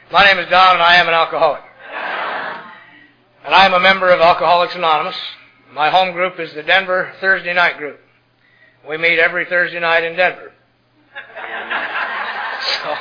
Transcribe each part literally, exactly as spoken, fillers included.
My name is Don, and I am an alcoholic. And I am a member of Alcoholics Anonymous. My home group is the Denver Thursday Night Group. We meet every Thursday night in Denver. So,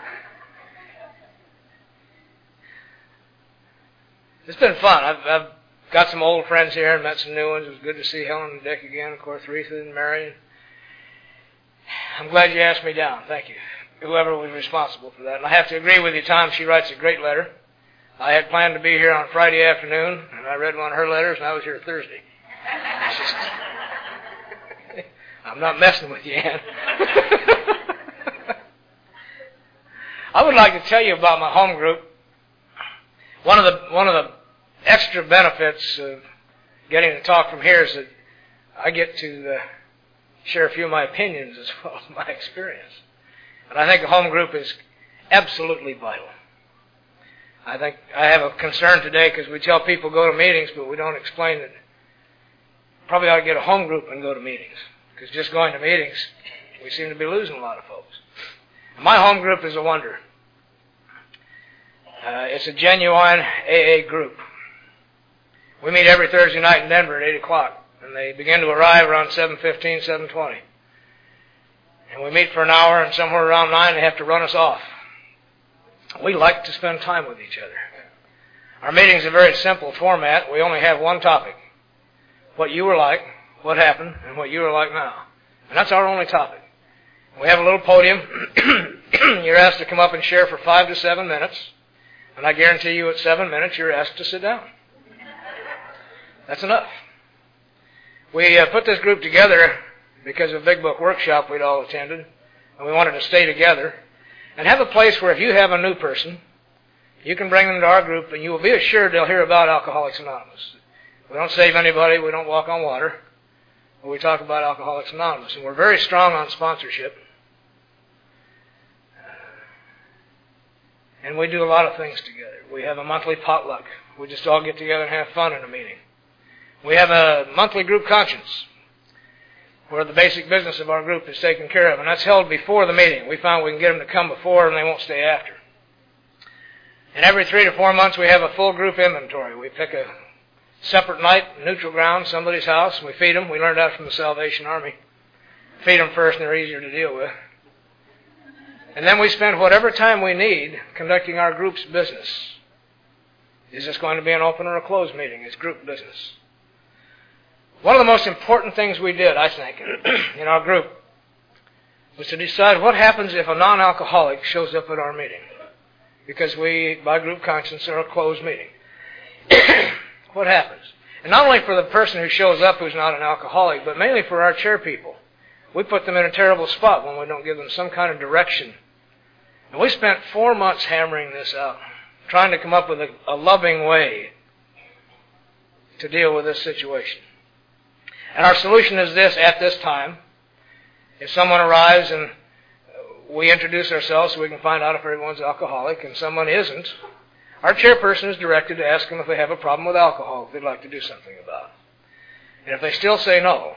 it's been fun. I've, I've got some old friends here and met some new ones. It was good to see Helen and Dick again, of course, Retha and Mary. I'm glad you asked me down. Thank you. Whoever was responsible for that. And I have to agree with you, Tom. She writes a great letter. I had planned to be here on Friday afternoon, and I read one of her letters, and I was here Thursday. Just, I'm not messing with you, Ann. I would like to tell you about my home group. One of the one of the extra benefits of getting to talk from here is that I get to uh, share a few of my opinions as well as my experience. And I think a home group is absolutely vital. I think I have a concern today because we tell people go to meetings, but we don't explain that probably ought to get a home group and go to meetings. Because just going to meetings, we seem to be losing a lot of folks. And my home group is a wonder. Uh, it's a genuine A A group. We meet every Thursday night in Denver at eight o'clock, and they begin to arrive around seven fifteen, seven twenty. And we meet for an hour, and somewhere around nine they have to run us off. We like to spend time with each other. Our meeting's a very simple format. We only have one topic. What you were like, what happened, and what you are like now. And that's our only topic. We have a little podium. You're asked to come up and share for five to seven minutes. And I guarantee you at seven minutes you're asked to sit down. That's enough. We uh, put this group together because of a Big Book workshop we'd all attended. And we wanted to stay together. And have a place where if you have a new person, you can bring them to our group and you will be assured they'll hear about Alcoholics Anonymous. We don't save anybody. We don't walk on water. But we talk about Alcoholics Anonymous. And we're very strong on sponsorship. And we do a lot of things together. We have a monthly potluck. We just all get together and have fun in a meeting. We have a monthly group conscience where the basic business of our group is taken care of. And that's held before the meeting. We found we can get them to come before and they won't stay after. And every three to four months we have a full group inventory. We pick a separate night, neutral ground, somebody's house, and we feed them. We learned that from the Salvation Army. Feed them first and they're easier to deal with. And then we spend whatever time we need conducting our group's business. Is this going to be an open or a closed meeting? It's group business. One of the most important things we did, I think, in our group was to decide what happens if a non-alcoholic shows up at our meeting. Because we, by group conscience, are a closed meeting. What happens? And not only for the person who shows up who's not an alcoholic, but mainly for our chair people. We put them in a terrible spot when we don't give them some kind of direction. And we spent four months hammering this out, trying to come up with a, a loving way to deal with this situation. And our solution is this at this time. If someone arrives and we introduce ourselves so we can find out if everyone's alcoholic and someone isn't, our chairperson is directed to ask them if they have a problem with alcohol, if they'd like to do something about it. And if they still say no,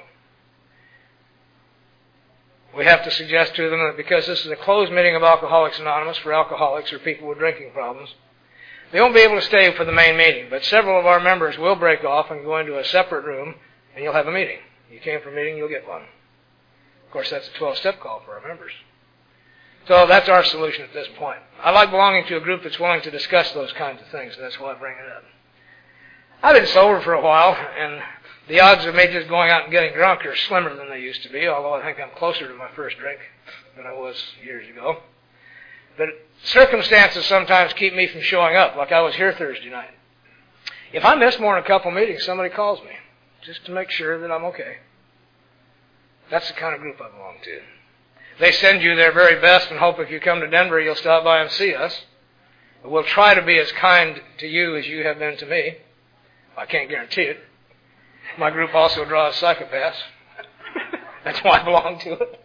we have to suggest to them that because this is a closed meeting of Alcoholics Anonymous for alcoholics or people with drinking problems, they won't be able to stay for the main meeting. But several of our members will break off and go into a separate room, and you'll have a meeting. You came for a meeting, you'll get one. Of course, that's a twelve-step call for our members. So that's our solution at this point. I like belonging to a group that's willing to discuss those kinds of things, and that's why I bring it up. I've been sober for a while, and the odds of me just going out and getting drunk are slimmer than they used to be, although I think I'm closer to my first drink than I was years ago. But circumstances sometimes keep me from showing up, like I was here Thursday night. If I miss more than a couple meetings, somebody calls me, just to make sure that I'm okay. That's the kind of group I belong to. They send you their very best and hope if you come to Denver, you'll stop by and see us. We'll try to be as kind to you as you have been to me. I can't guarantee it. My group also draws psychopaths. That's why I belong to it.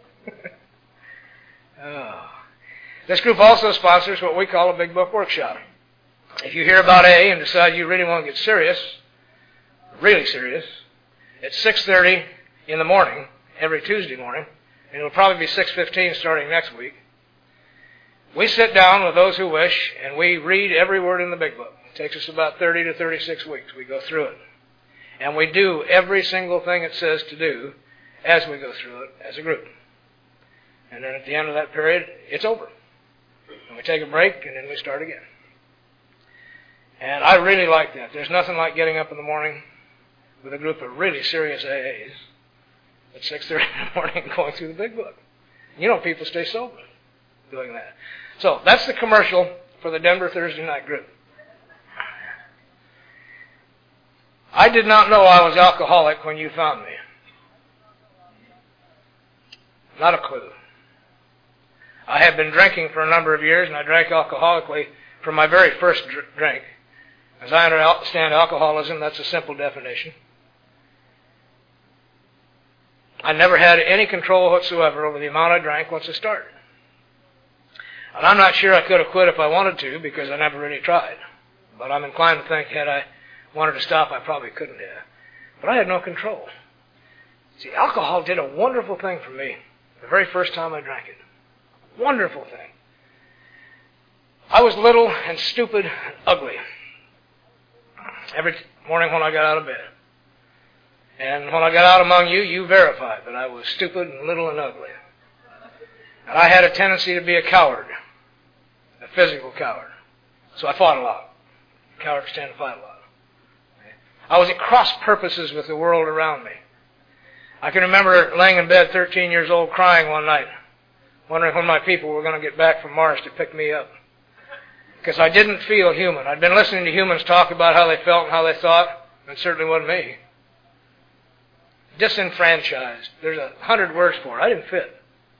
Oh. This group also sponsors what we call a Big Book workshop. If you hear about A and decide you really want to get serious, really serious, it's six thirty in the morning, every Tuesday morning, and it'll probably be six fifteen starting next week. We sit down with those who wish, and we read every word in the big book. It takes us about thirty to thirty-six weeks. We go through it. And we do every single thing it says to do as we go through it as a group. And then at the end of that period, it's over. And we take a break, and then we start again. And I really like that. There's nothing like getting up in the morning with a group of really serious A As at six thirty in the morning and going through the big book. You know, people stay sober doing that. So that's the commercial for the Denver Thursday night group. I did not know I was alcoholic when you found me. Not a clue. I had been drinking for a number of years, and I drank alcoholically from my very first dr- drink. As I understand alcoholism, that's a simple definition. I never had any control whatsoever over the amount I drank once I started. And I'm not sure I could have quit if I wanted to, because I never really tried. But I'm inclined to think had I wanted to stop, I probably couldn't have. But I had no control. See, alcohol did a wonderful thing for me the very first time I drank it. Wonderful thing. I was little and stupid and ugly every morning when I got out of bed. And when I got out among you, you verified that I was stupid and little and ugly. And I had a tendency to be a coward, a physical coward. So I fought a lot. Cowards tend to fight a lot. I was at cross purposes with the world around me. I can remember laying in bed, thirteen years old, crying one night, wondering when my people were going to get back from Mars to pick me up. Because I didn't feel human. I'd been listening to humans talk about how they felt and how they thought, and it certainly wasn't me. Disenfranchised. There's a hundred words for it. I didn't fit.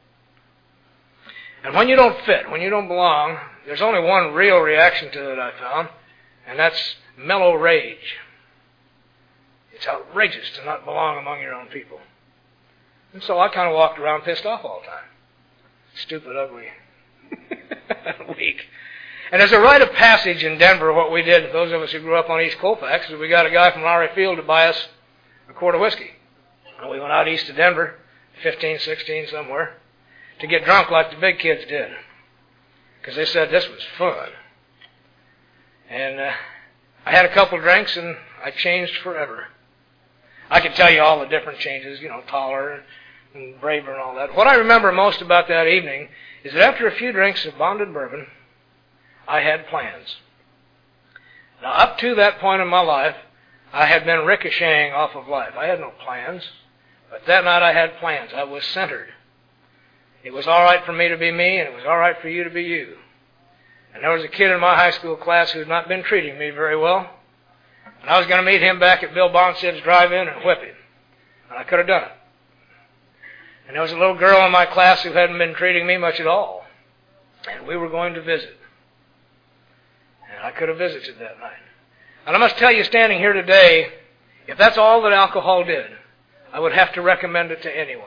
And when you don't fit, when you don't belong, there's only one real reaction to it, I found, and that's mellow rage. It's outrageous to not belong among your own people. And so I kind of walked around pissed off all the time. Stupid, ugly, weak. And as a rite of passage in Denver, what we did, those of us who grew up on East Colfax, is we got a guy from Lowry Field to buy us a quart of whiskey. And we went out east of Denver, fifteen, sixteen, somewhere, to get drunk like the big kids did. Because they said this was fun. And uh, I had a couple drinks, and I changed forever. I could tell you all the different changes, you know, taller and braver and all that. What I remember most about that evening is that after a few drinks of bonded bourbon, I had plans. Now, up to that point in my life, I had been ricocheting off of life. I had no plans. But that night I had plans. I was centered. It was all right for me to be me, and it was all right for you to be you. And there was a kid in my high school class who had not been treating me very well. And I was going to meet him back at Bill Bonsid's drive-in and whip him. And I could have done it. And there was a little girl in my class who hadn't been treating me much at all. And we were going to visit. And I could have visited that night. And I must tell you, standing here today, if that's all that alcohol did, I would have to recommend it to anyone.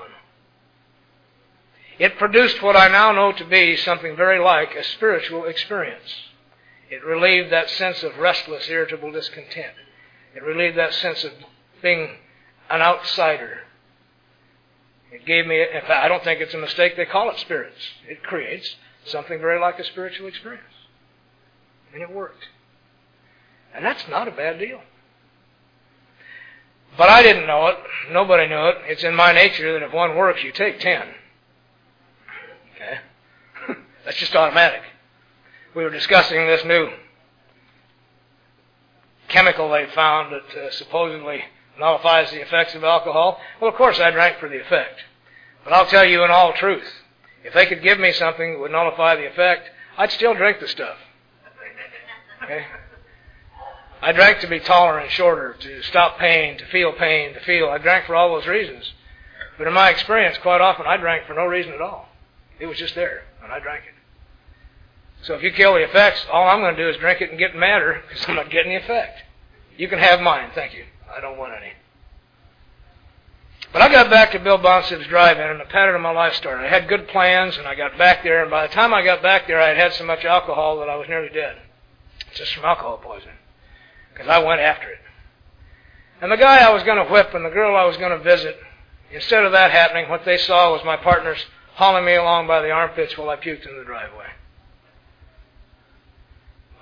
It produced what I now know to be something very like a spiritual experience. It relieved that sense of restless, irritable discontent. It relieved that sense of being an outsider. It gave me, in fact, I don't think it's a mistake they call it spirits. It creates something very like a spiritual experience. And it worked. And that's not a bad deal. But I didn't know it. Nobody knew it. It's in my nature that if one works, you take ten. Okay? That's just automatic. We were discussing this new chemical they found that uh, supposedly nullifies the effects of alcohol. Well, of course, I drank for the effect. But I'll tell you in all truth, if they could give me something that would nullify the effect, I'd still drink the stuff. Okay? I drank to be taller and shorter, to stop pain, to feel pain, to feel. I drank for all those reasons. But in my experience, quite often, I drank for no reason at all. It was just there, and I drank it. So if you kill the effects, all I'm going to do is drink it and get madder, because I'm not getting the effect. You can have mine, thank you. I don't want any. But I got back to Bill Bonsid's drive-in, and the pattern of my life started. I had good plans, and I got back there, and by the time I got back there, I had had so much alcohol that I was nearly dead. Just from alcohol poisoning. Because I went after it. And the guy I was going to whip and the girl I was going to visit, instead of that happening, what they saw was my partners hauling me along by the armpits while I puked in the driveway.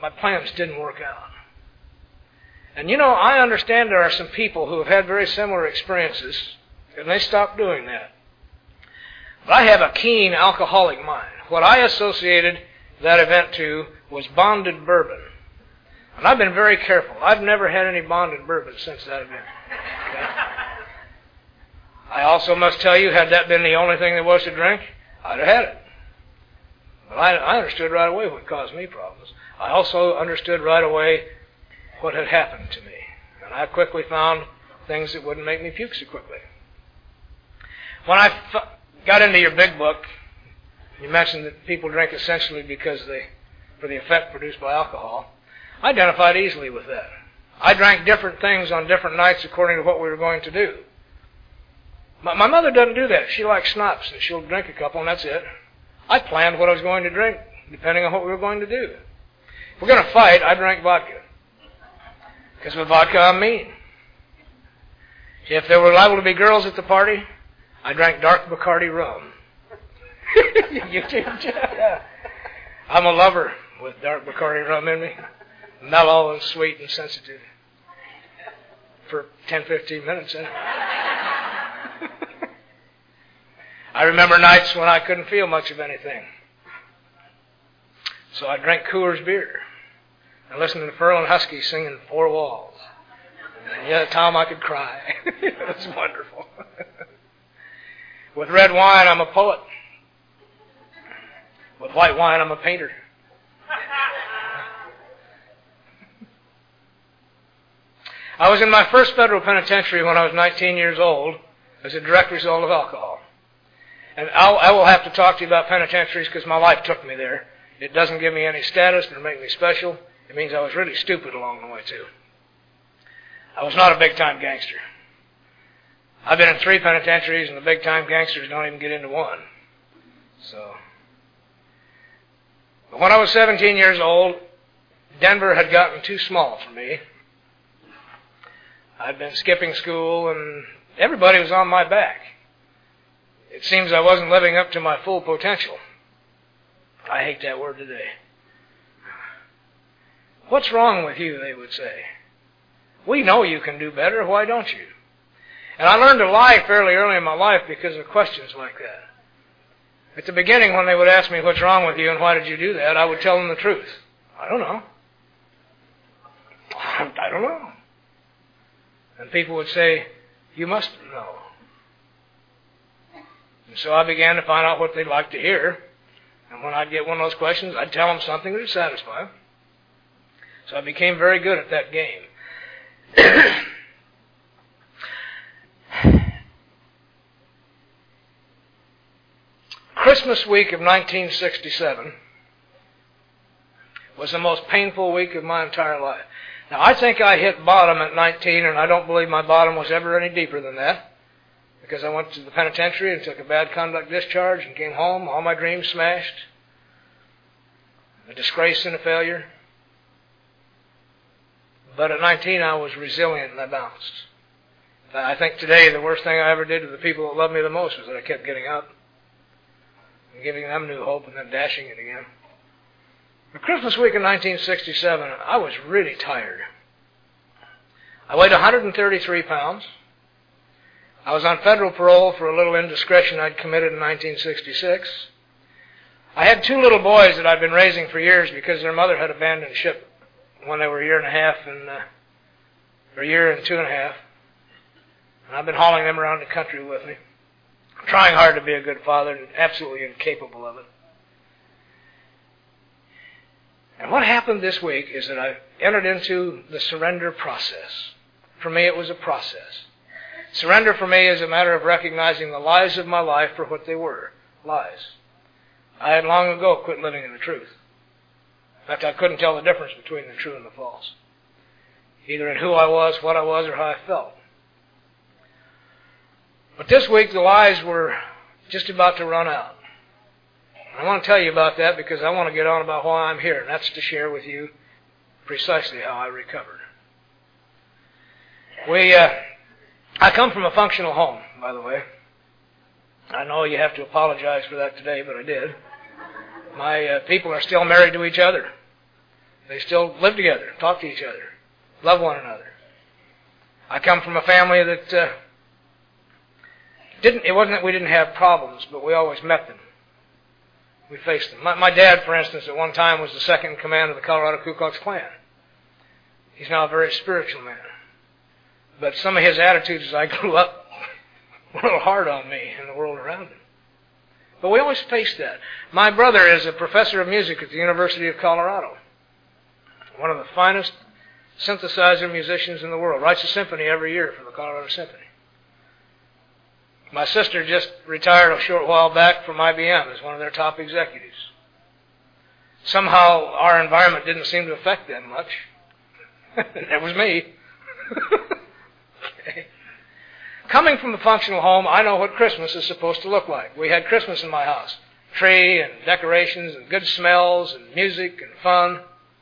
my plans didn't work out. And you know, I understand there are some people who have had very similar experiences, and they stopped doing that. But I have a keen alcoholic mind. What I associated that event to was bonded bourbon. And I've been very careful. I've never had any bonded bourbon since that event. Okay? I also must tell you, had that been the only thing there was to drink, I'd have had it. But I, I understood right away what caused me problems. I also understood right away what had happened to me. And I quickly found things that wouldn't make me puke so quickly. When I f- got into your big book, you mentioned that people drink essentially because they, for the effect produced by alcohol. I identified easily with that. I drank different things on different nights according to what we were going to do. My, my mother doesn't do that. She likes schnapps, and she'll drink a couple, and that's it. I planned what I was going to drink, depending on what we were going to do. If we're going to fight, I drank vodka. Because with vodka, I'm mean. If there were liable to be girls at the party, I drank dark Bacardi rum. You too, yeah. I'm a lover with dark Bacardi rum in me. Mellow and sweet and sensitive. For ten, fifteen minutes. Eh? I remember nights when I couldn't feel much of anything. So I drank Coors beer. And listened to Ferlin Husky singing Four Walls. And yeah, Tom, I could cry. It was wonderful. With red wine, I'm a poet. With white wine, I'm a painter. I was in my first federal penitentiary when I was nineteen years old as a direct result of alcohol. And I'll, I will have to talk to you about penitentiaries because my life took me there. It doesn't give me any status. It doesn't make me special. It means I was really stupid along the way, too. I was not a big-time gangster. I've been in three penitentiaries, and the big-time gangsters don't even get into one. So, but when I was seventeen years old, Denver had gotten too small for me. I'd been skipping school, and everybody was on my back. It seems I wasn't living up to my full potential. I hate that word today. What's wrong with you, they would say. We know you can do better, why don't you? And I learned to lie fairly early in my life because of questions like that. At the beginning, when they would ask me, what's wrong with you and why did you do that, I would tell them the truth. I don't know. I don't know. And people would say, you must know. And so I began to find out what they'd like to hear. And when I'd get one of those questions, I'd tell them something that would satisfy them. So I became very good at that game. Christmas week of nineteen sixty-seven was the most painful week of my entire life. Now, I think I hit bottom at nineteen, and I don't believe my bottom was ever any deeper than that, because I went to the penitentiary and took a bad conduct discharge and came home, all my dreams smashed, a disgrace and a failure. But at nineteen, I was resilient and I bounced. I think today the worst thing I ever did to the people that loved me the most was that I kept getting up and giving them new hope and then dashing it again. The Christmas week of nineteen sixty-seven, I was really tired. I weighed one hundred thirty-three pounds. I was on federal parole for a little indiscretion I'd committed in nineteen sixty-six. I had two little boys that I'd been raising for years because their mother had abandoned ship when they were a year and a half and uh, or a year and two and a half. And I've been hauling them around the country with me, trying hard to be a good father and absolutely incapable of it. And what happened this week is that I entered into the surrender process. For me, it was a process. Surrender for me is a matter of recognizing the lies of my life for what they were, lies. I had long ago quit living in the truth. In fact, I couldn't tell the difference between the true and the false, either in who I was, what I was, or how I felt. But this week, the lies were just about to run out. I want to tell you about that because I want to get on about why I'm here, and that's to share with you precisely how I recovered. We, uh, I come from a functional home, by the way. I know you have to apologize for that today, but I did. My uh, people are still married to each other. They still live together, talk to each other, love one another. I come from a family that uh, didn't, it wasn't that we didn't have problems, but we always met them. We faced them. My, my dad, for instance, at one time was the second in command of the Colorado Ku Klux Klan. He's now a very spiritual man. But some of his attitudes as I grew up were a little hard on me and the world around him. But we always faced that. My brother is a professor of music at the University of Colorado. One of the finest synthesizer musicians in the world. Writes a symphony every year for the Colorado Symphony. My sister just retired a short while back from I B M as one of their top executives. Somehow our environment didn't seem to affect them much. That was me. Okay. Coming from a functional home, I know what Christmas is supposed to look like. We had Christmas in my house. Tree and decorations and good smells and music and fun.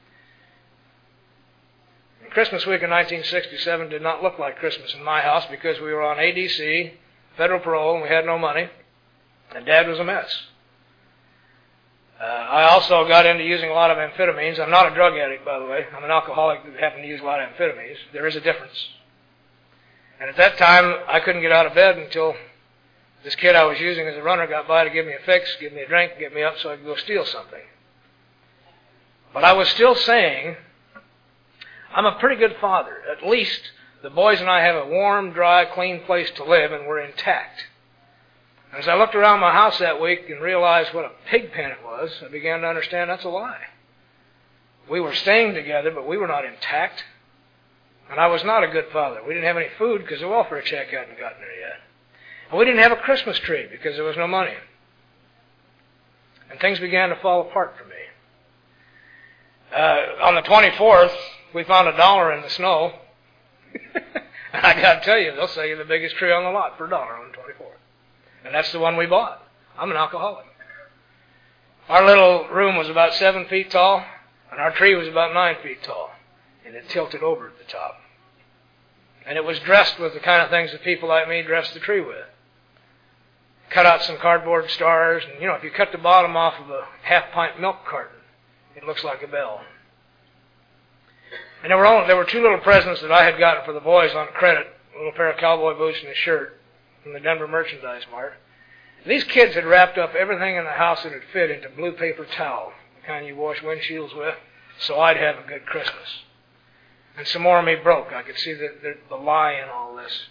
And Christmas week in nineteen sixty-seven did not look like Christmas in my house because we were on A D C, federal parole, and we had no money. And Dad was a mess. Uh, I also got into using a lot of amphetamines. I'm not a drug addict, by the way. I'm an alcoholic that happened to use a lot of amphetamines. There is a difference. And at that time, I couldn't get out of bed until this kid I was using as a runner got by to give me a fix, give me a drink, get me up so I could go steal something. But I was still saying, I'm a pretty good father. At least the boys and I have a warm, dry, clean place to live, and we're intact. As I looked around my house that week and realized what a pig pen it was, I began to understand that's a lie. We were staying together, but we were not intact. And I was not a good father. We didn't have any food because the welfare check hadn't gotten there yet. And we didn't have a Christmas tree because there was no money. And things began to fall apart for me. Uh, on the twenty-fourth, we found a dollar in the snow. And I got to tell you, they'll sell you the biggest tree on the lot for a dollar on the twenty-fourth. And that's the one we bought. I'm an alcoholic. Our little room was about seven feet tall, and our tree was about nine feet tall. And it tilted over at the top. And it was dressed with the kind of things that people like me dress the tree with. Cut out some cardboard stars, and you know, if you cut the bottom off of a half-pint milk carton, it looks like a bell. And there were only, there were two little presents that I had gotten for the boys on credit, a little pair of cowboy boots and a shirt from the Denver Merchandise Mart. These kids had wrapped up everything in the house that had fit into blue paper towel, the kind you wash windshields with, so I'd have a good Christmas. And some more of me broke. I could see the, the, the lie in all this.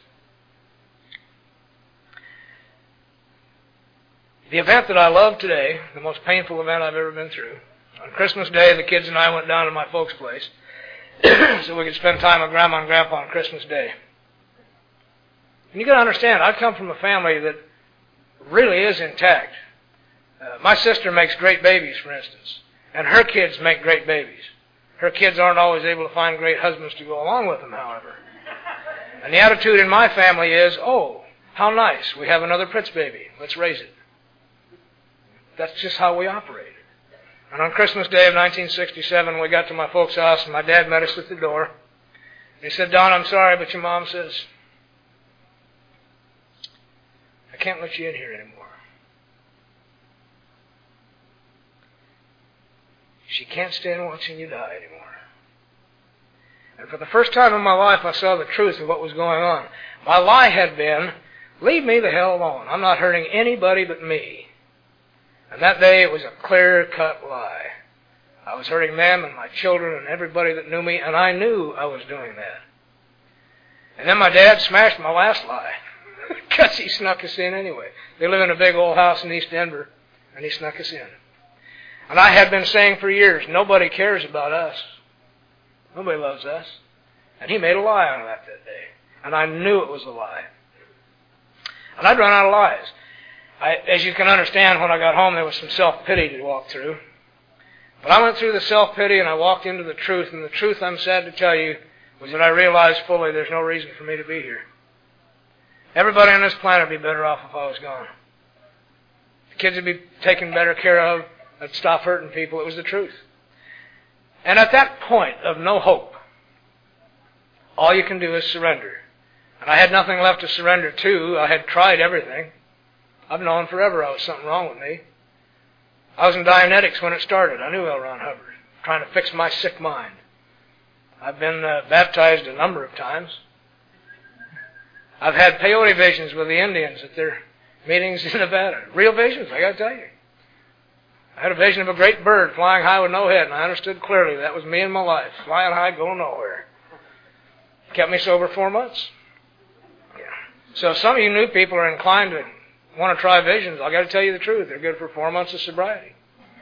The event that I love today, the most painful event I've ever been through, on Christmas Day, the kids and I went down to my folks' place so we could spend time with Grandma and Grandpa on Christmas Day. And you got to understand, I come from a family that really is intact. Uh, my sister makes great babies, for instance, and her kids make great babies. Her kids aren't always able to find great husbands to go along with them, however. And the attitude in my family is, oh, how nice, we have another Pritz baby, let's raise it. That's just how we operated. And on Christmas Day of nineteen sixty-seven, we got to my folks' house, and my dad met us at the door. And he said, Don, I'm sorry, but your mom says, I can't let you in here anymore. She can't stand watching you die anymore. And for the first time in my life, I saw the truth of what was going on. My lie had been, leave me the hell alone. I'm not hurting anybody but me. And that day, it was a clear-cut lie. I was hurting them and my children and everybody that knew me, and I knew I was doing that. And then my dad smashed my last lie, because he snuck us in anyway. They live in a big old house in East Denver, and he snuck us in. And I had been saying for years, nobody cares about us. Nobody loves us. And he made a lie out of that that day. And I knew it was a lie. And I'd run out of lies. I, as you can understand, when I got home, there was some self-pity to walk through. But I went through the self-pity and I walked into the truth. And the truth, I'm sad to tell you, was that I realized fully there's no reason for me to be here. Everybody on this planet would be better off if I was gone. The kids would be taken better care of. I'd stop hurting people. It was the truth. And at that point of no hope, all you can do is surrender. And I had nothing left to surrender to. I had tried everything. I've known forever I was something wrong with me. I was in Dianetics when it started. I knew L. Ron Hubbard. trying to fix my sick mind. I've been uh, baptized a number of times. I've had peyote visions with the Indians at their meetings in Nevada. Real visions, I got to tell you. I had a vision of a great bird flying high with no head, and I understood clearly that was me in my life, flying high, going nowhere. Kept me sober four months. Yeah. So if some of you new people are inclined to want to try visions, I've got to tell you the truth. They're good for four months of sobriety.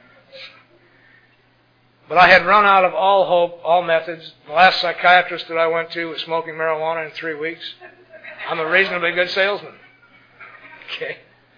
But I had run out of all hope, all methods. The last psychiatrist that I went to was smoking marijuana in three weeks. I'm a reasonably good salesman. Okay.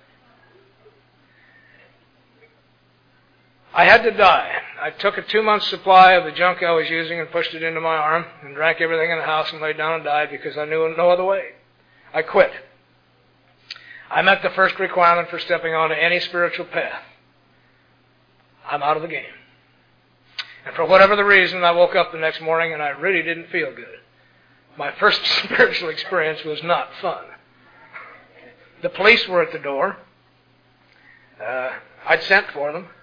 I had to die. I took a two-month supply of the junk I was using and pushed it into my arm and drank everything in the house and laid down and died because I knew no other way. I quit. I met the first requirement for stepping onto any spiritual path. I'm out of the game. And for whatever the reason, I woke up the next morning and I really didn't feel good. My first spiritual experience was not fun. The police were at the door. Uh, I'd sent for them.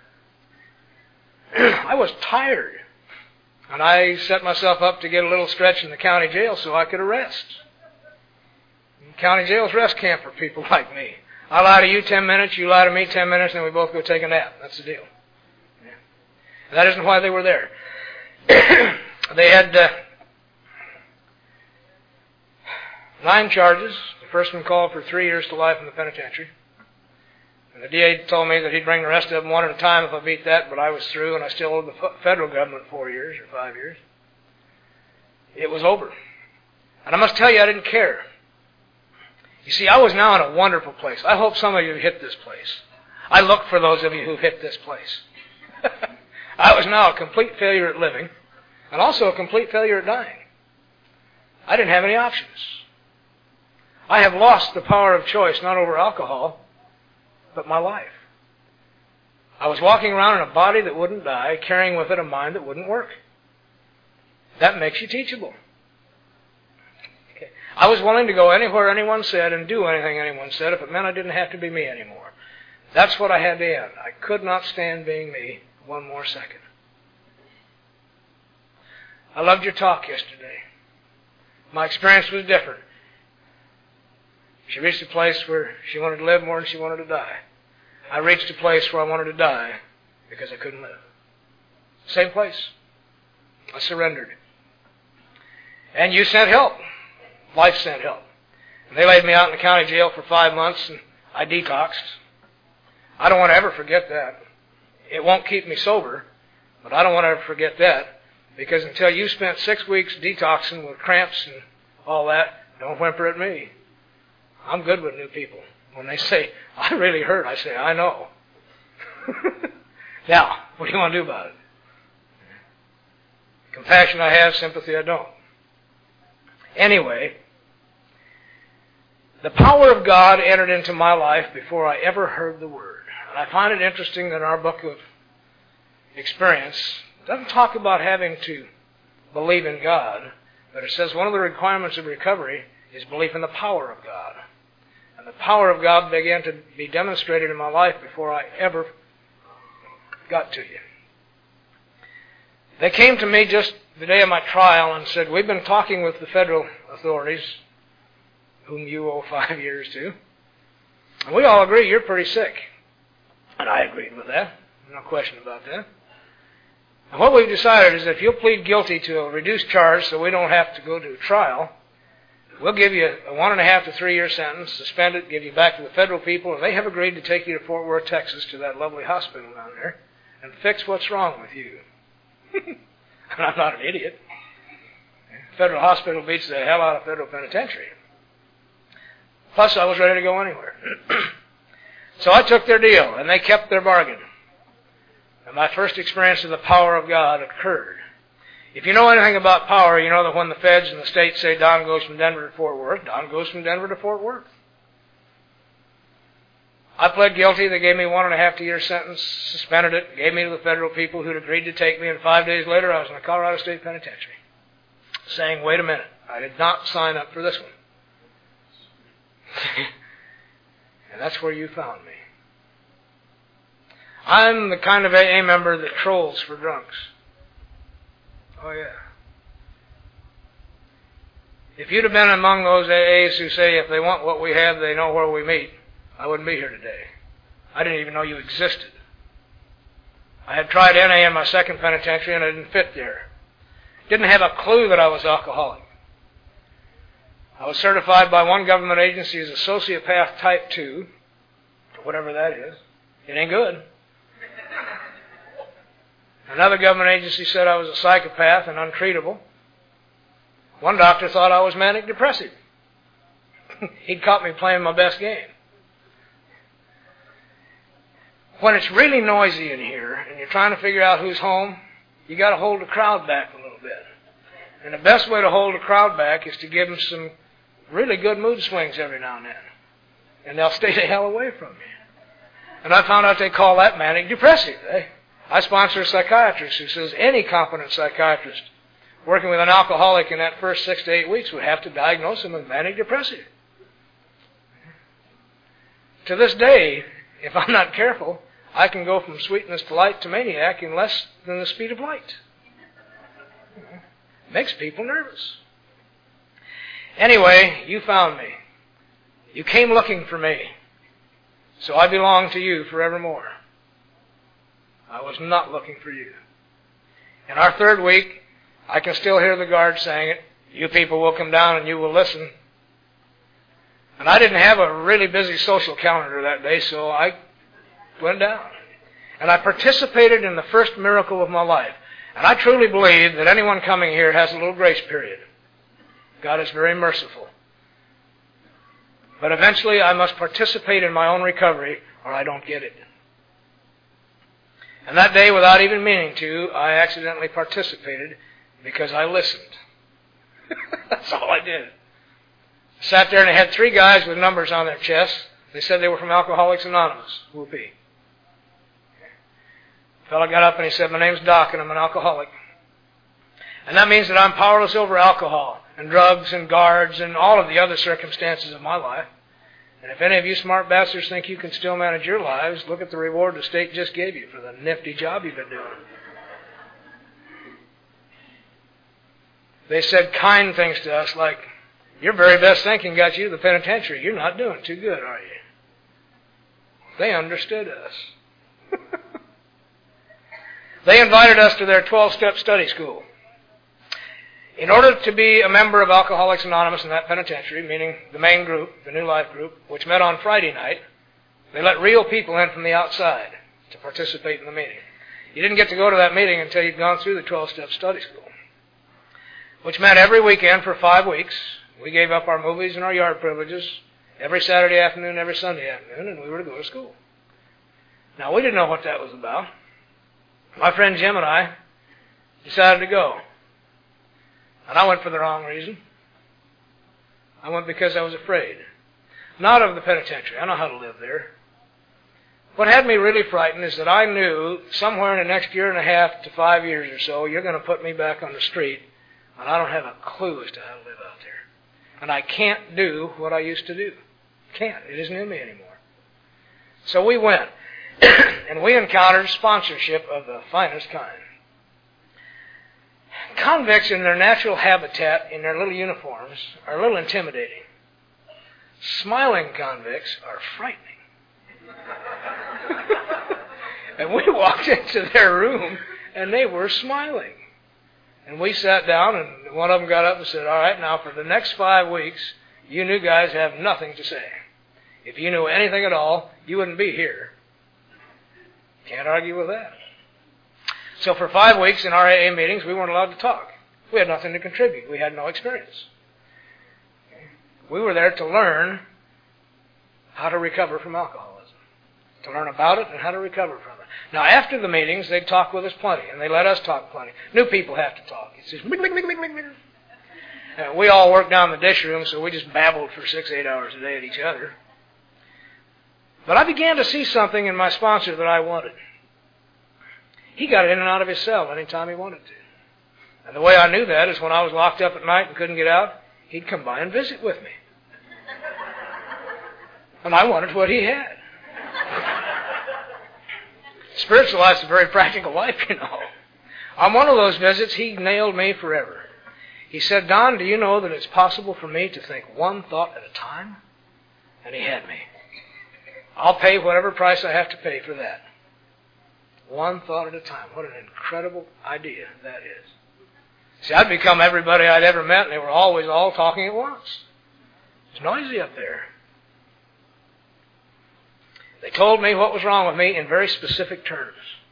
I was tired. And I set myself up to get a little stretch in the county jail so I could arrest. County jail's rest camp for people like me. I lie to you ten minutes, you lie to me ten minutes, and we both go take a nap. That's the deal. Yeah. That isn't why they were there. They had uh, nine charges. The first one called for three years to life in the penitentiary. And the D A told me that he'd bring the rest of them one at a time if I beat that, but I was through, and I still owed the federal government four years or five years. It was over. And I must tell you, I didn't care. You see, I was now in a wonderful place. I hope some of you hit this place. I look for those of you who hit this place. I was now a complete failure at living, and also a complete failure at dying. I didn't have any options. I have lost the power of choice, not over alcohol, but my life. I was walking around in a body that wouldn't die, carrying with it a mind that wouldn't work. That makes you teachable. Okay. I was willing to go anywhere anyone said and do anything anyone said if it meant I didn't have to be me anymore. That's what I had to end. I could not stand being me one more second. I loved your talk yesterday. My experience was different. She reached a place where she wanted to live more than she wanted to die. I reached a place where I wanted to die because I couldn't live. Same place. I surrendered. And you sent help. Life sent help. And they laid me out in the county jail for five months and I detoxed. I don't want to ever forget that. It won't keep me sober, but I don't want to ever forget that because until you spent six weeks detoxing with cramps and all that, don't whimper at me. I'm good with new people. When they say, I really hurt, I say, I know. Now, what do you want to do about it? Compassion I have, sympathy I don't. Anyway, the power of God entered into my life before I ever heard the word. And I find it interesting that our book of experience doesn't talk about having to believe in God, but it says one of the requirements of recovery is belief in the power of God. And the power of God began to be demonstrated in my life before I ever got to you. They came to me just the day of my trial and said, we've been talking with the federal authorities, whom you owe five years to, and we all agree you're pretty sick. And I agreed with that. No question about that. And what we've decided is that if you'll plead guilty to a reduced charge so we don't have to go to trial, we'll give you a one and a half to three year sentence, suspend it, give you back to the federal people, and they have agreed to take you to Fort Worth, Texas, to that lovely hospital down there, and fix what's wrong with you. And I'm not an idiot. Federal hospital beats the hell out of federal penitentiary. Plus, I was ready to go anywhere. So I took their deal, and they kept their bargain. And my first experience of the power of God occurred. If you know anything about power, you know that when the feds and the state say Don goes from Denver to Fort Worth, Don goes from Denver to Fort Worth. I pled guilty. They gave me one and a half to year sentence, suspended it, gave me to the federal people who'd agreed to take me, and five days later I was in the Colorado State Penitentiary, saying, wait a minute, I did not sign up for this one. And that's where you found me. I'm the kind of A A member that trolls for drunks. Oh, yeah. If you'd have been among those A As who say if they want what we have, they know where we meet, I wouldn't be here today. I didn't even know you existed. I had tried N A in my second penitentiary and I didn't fit there. Didn't have a clue that I was alcoholic. I was certified by one government agency as a sociopath type two, whatever that is. It ain't good. Another government agency said I was a psychopath and untreatable. One doctor thought I was manic depressive. He'd caught me playing my best game. When it's really noisy in here and you're trying to figure out who's home, you got to hold the crowd back a little bit. And the best way to hold the crowd back is to give them some really good mood swings every now and then. And they'll stay the hell away from you. And I found out they call that manic depressive. Eh? I sponsor a psychiatrist who says any competent psychiatrist working with an alcoholic in that first six to eight weeks would have to diagnose him with manic depressive. To this day, if I'm not careful, I can go from sweetness to light to maniac in less than the speed of light. Makes people nervous. Anyway, you found me. You came looking for me. So I belong to you forevermore. I was not looking for you. In our third week, I can still hear the guard saying it. You people will come down and you will listen. And I didn't have a really busy social calendar that day, so I went down. And I participated in the first miracle of my life. And I truly believe that anyone coming here has a little grace period. God is very merciful. But eventually I must participate in my own recovery or I don't get it. And that day, without even meaning to, I accidentally participated because I listened. That's all I did. I sat there and I had three guys with numbers on their chests. They said they were from Alcoholics Anonymous. Whoopee. The fellow got up and he said, my name's Doc and I'm an alcoholic. And that means that I'm powerless over alcohol and drugs and guards and all of the other circumstances of my life. And if any of you smart bastards think you can still manage your lives, look at the reward the state just gave you for the nifty job you've been doing. They said kind things to us like, your very best thinking got you to the penitentiary. You're not doing too good, are you? They understood us. They invited us to their twelve-step study school. In order to be a member of Alcoholics Anonymous in that penitentiary, meaning the main group, the New Life group, which met on Friday night, they let real people in from the outside to participate in the meeting. You didn't get to go to that meeting until you'd gone through the twelve-step study school, which meant every weekend for five weeks, we gave up our movies and our yard privileges every Saturday afternoon, every Sunday afternoon, and we were to go to school. Now, we didn't know what that was about. My friend Jim and I decided to go. And I went for the wrong reason. I went because I was afraid. Not of the penitentiary. I know how to live there. What had me really frightened is that I knew somewhere in the next year and a half to five years or so, you're going to put me back on the street, and I don't have a clue as to how to live out there. And I can't do what I used to do. Can't. It isn't in me anymore. So we went, and we encountered sponsorship of the finest kind. Convicts in their natural habitat, in their little uniforms, are a little intimidating. Smiling convicts are frightening. And we walked into their room, and they were smiling. And we sat down, and one of them got up and said, all right, now for the next five weeks, you new guys have nothing to say. If you knew anything at all, you wouldn't be here. Can't argue with that. So for five weeks in our A A meetings, we weren't allowed to talk. We had nothing to contribute. We had no experience. We were there to learn how to recover from alcoholism, to learn about it and how to recover from it. Now, after the meetings, they'd talk with us plenty, and they let us talk plenty. New people have to talk. It's just, uh, we all worked down the dish room, so we just babbled for six, eight hours a day at each other. But I began to see something in my sponsor that I wanted. He got in and out of his cell anytime he wanted to. And the way I knew that is when I was locked up at night and couldn't get out, he'd come by and visit with me. And I wanted what he had. Spiritual life's a very practical life, you know. On one of those visits, he nailed me forever. He said, Don, do you know that it's possible for me to think one thought at a time? And he had me. I'll pay whatever price I have to pay for that. One thought at a time. What an incredible idea that is. See, I'd become everybody I'd ever met, and they were always all talking at once. It's noisy up there. They told me what was wrong with me in very specific terms.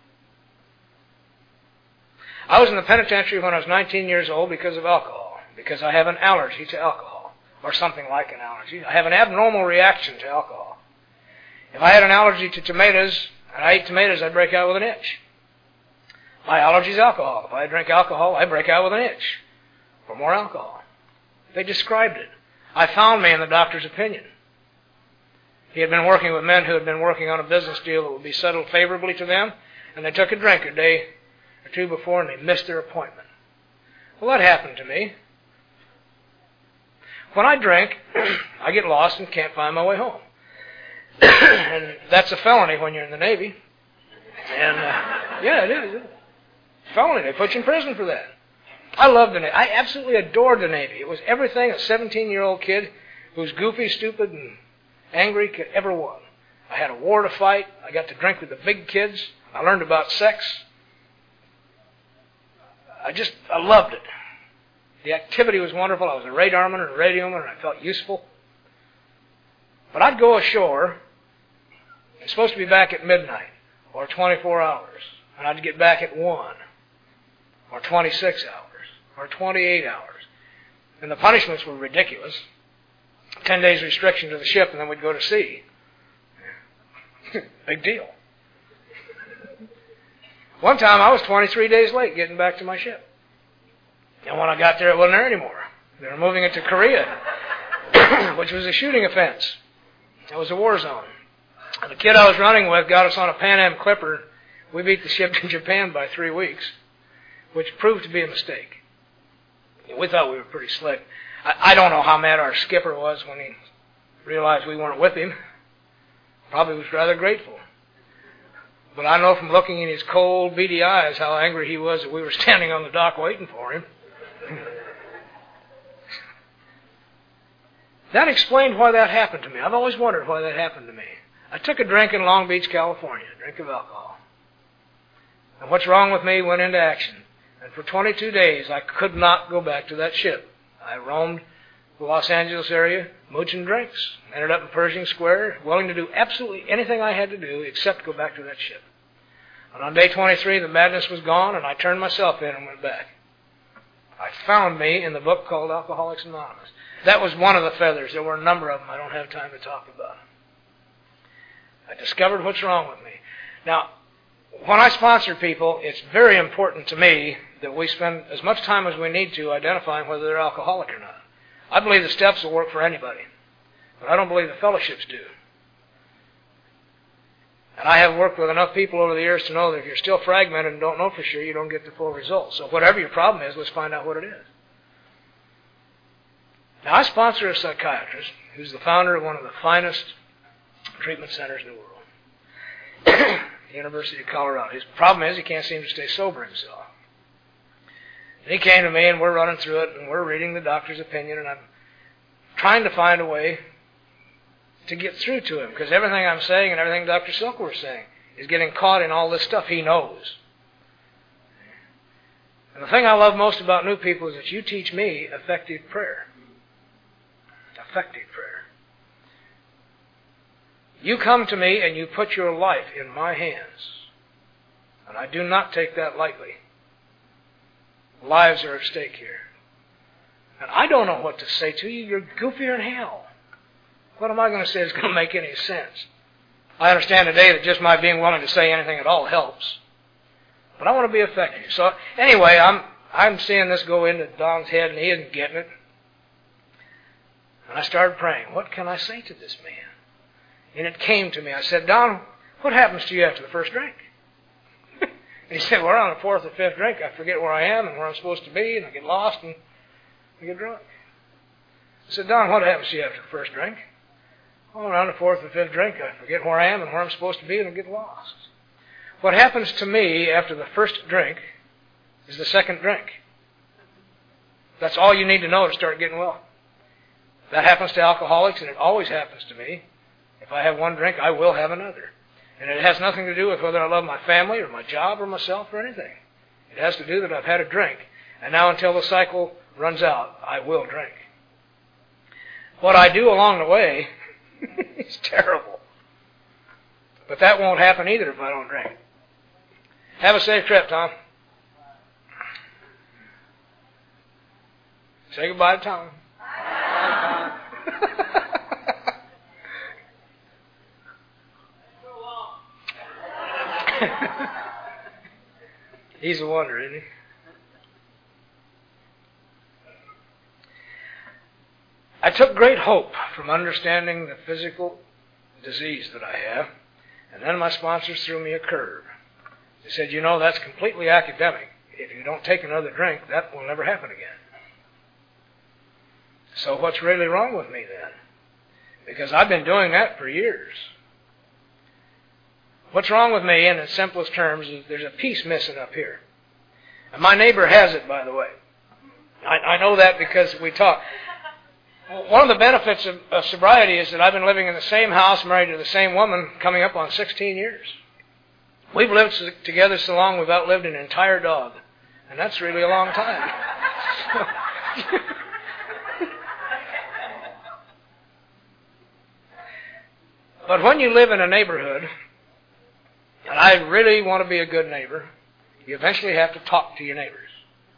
I was in the penitentiary when I was nineteen years old because of alcohol, because I have an allergy to alcohol, or something like an allergy. I have an abnormal reaction to alcohol. If I had an allergy to tomatoes, and I ate tomatoes, I'd break out with an itch. My allergy is alcohol. If I drink alcohol, I break out with an itch for more alcohol. They described it. I found me in the doctor's opinion. He had been working with men who had been working on a business deal that would be settled favorably to them, and they took a drink a day or two before, and they missed their appointment. Well, that happened to me. When I drink, I get lost and can't find my way home. And that's a felony when you're in the Navy. And, uh, yeah, it is. Felony. They put you in prison for that. I loved the Navy. I absolutely adored the Navy. It was everything a seventeen-year-old kid who was goofy, stupid, and angry could ever want. I had a war to fight. I got to drink with the big kids. I learned about sex. I just, I loved it. The activity was wonderful. I was a radarman and a radioman, and I felt useful. But I'd go ashore. I'm supposed to be back at midnight, or twenty-four hours, and I'd get back at one, or twenty-six hours, or twenty-eight hours. And the punishments were ridiculous. Ten days restriction to the ship, and then we'd go to sea. Big deal. One time I was twenty-three days late getting back to my ship. And when I got there, it wasn't there anymore. They were moving it to Korea, which was a shooting offense. It was a war zone. And the kid I was running with got us on a Pan Am Clipper. We beat the ship to Japan by three weeks, which proved to be a mistake. We thought we were pretty slick. I, I don't know how mad our skipper was when he realized we weren't with him. Probably was rather grateful. But I know from looking in his cold, beady eyes how angry he was that we were standing on the dock waiting for him. That explained why that happened to me. I've always wondered why that happened to me. I took a drink in Long Beach, California, a drink of alcohol. And what's wrong with me went into action. And for twenty-two days, I could not go back to that ship. I roamed the Los Angeles area, mooching drinks, ended up in Pershing Square, willing to do absolutely anything I had to do except go back to that ship. And on day twenty-three, the madness was gone, and I turned myself in and went back. I found me in the book called Alcoholics Anonymous. That was one of the feathers. There were a number of them. I don't have time to talk about. I discovered what's wrong with me. Now, when I sponsor people, it's very important to me that we spend as much time as we need to identifying whether they're alcoholic or not. I believe the steps will work for anybody, but I don't believe the fellowships do. And I have worked with enough people over the years to know that if you're still fragmented and don't know for sure, you don't get the full results. So whatever your problem is, let's find out what it is. Now, I sponsor a psychiatrist who's the founder of one of the finest treatment centers in the world, the University of Colorado. His problem is he can't seem to stay sober himself. And he came to me, and we're running through it, and we're reading the doctor's opinion, and I'm trying to find a way to get through to him, because everything I'm saying and everything Doctor Silkworth is saying is getting caught in all this stuff he knows. And the thing I love most about new people is that you teach me effective prayer. Effective prayer. You come to me and you put your life in my hands. And I do not take that lightly. Lives are at stake here. And I don't know what to say to you. You're goofier than hell. What am I going to say that's going to make any sense? I understand today that just my being willing to say anything at all helps. But I want to be effective. So anyway, I'm I'm seeing this go into Don's head, and he isn't getting it. And I started praying, what can I say to this man? And it came to me. I said, Don, what happens to you after the first drink? And he said, well, around the fourth or fifth drink, I forget where I am and where I'm supposed to be, and I get lost and I get drunk. I said, Don, what happens to you after the first drink? Oh, around the fourth or fifth drink, I forget where I am and where I'm supposed to be, and I get lost. What happens to me after the first drink is the second drink. That's all you need to know to start getting well. That happens to alcoholics, and it always happens to me. If I have one drink, I will have another. And it has nothing to do with whether I love my family or my job or myself or anything. It has to do that I've had a drink, and now until the cycle runs out, I will drink. What I do along the way is terrible. But that won't happen either if I don't drink. Have a safe trip, Tom. Say goodbye to Tom. Bye, Tom. He's a wonder, isn't he? I took great hope from understanding the physical disease that I have, and then my sponsors threw me a curve. They said, you know, that's completely academic. If you don't take another drink, that will never happen again. So what's really wrong with me then? Because I've been doing that for years. What's wrong with me, in its simplest terms, is there's a piece missing up here. And my neighbor has it, by the way. I, I know that because we talk. One of the benefits of, of sobriety is that I've been living in the same house, married to the same woman, coming up on sixteen years. We've lived together so long we've outlived an entire dog. And that's really a long time. But when you live in a neighborhood, and I really want to be a good neighbor, you eventually have to talk to your neighbors.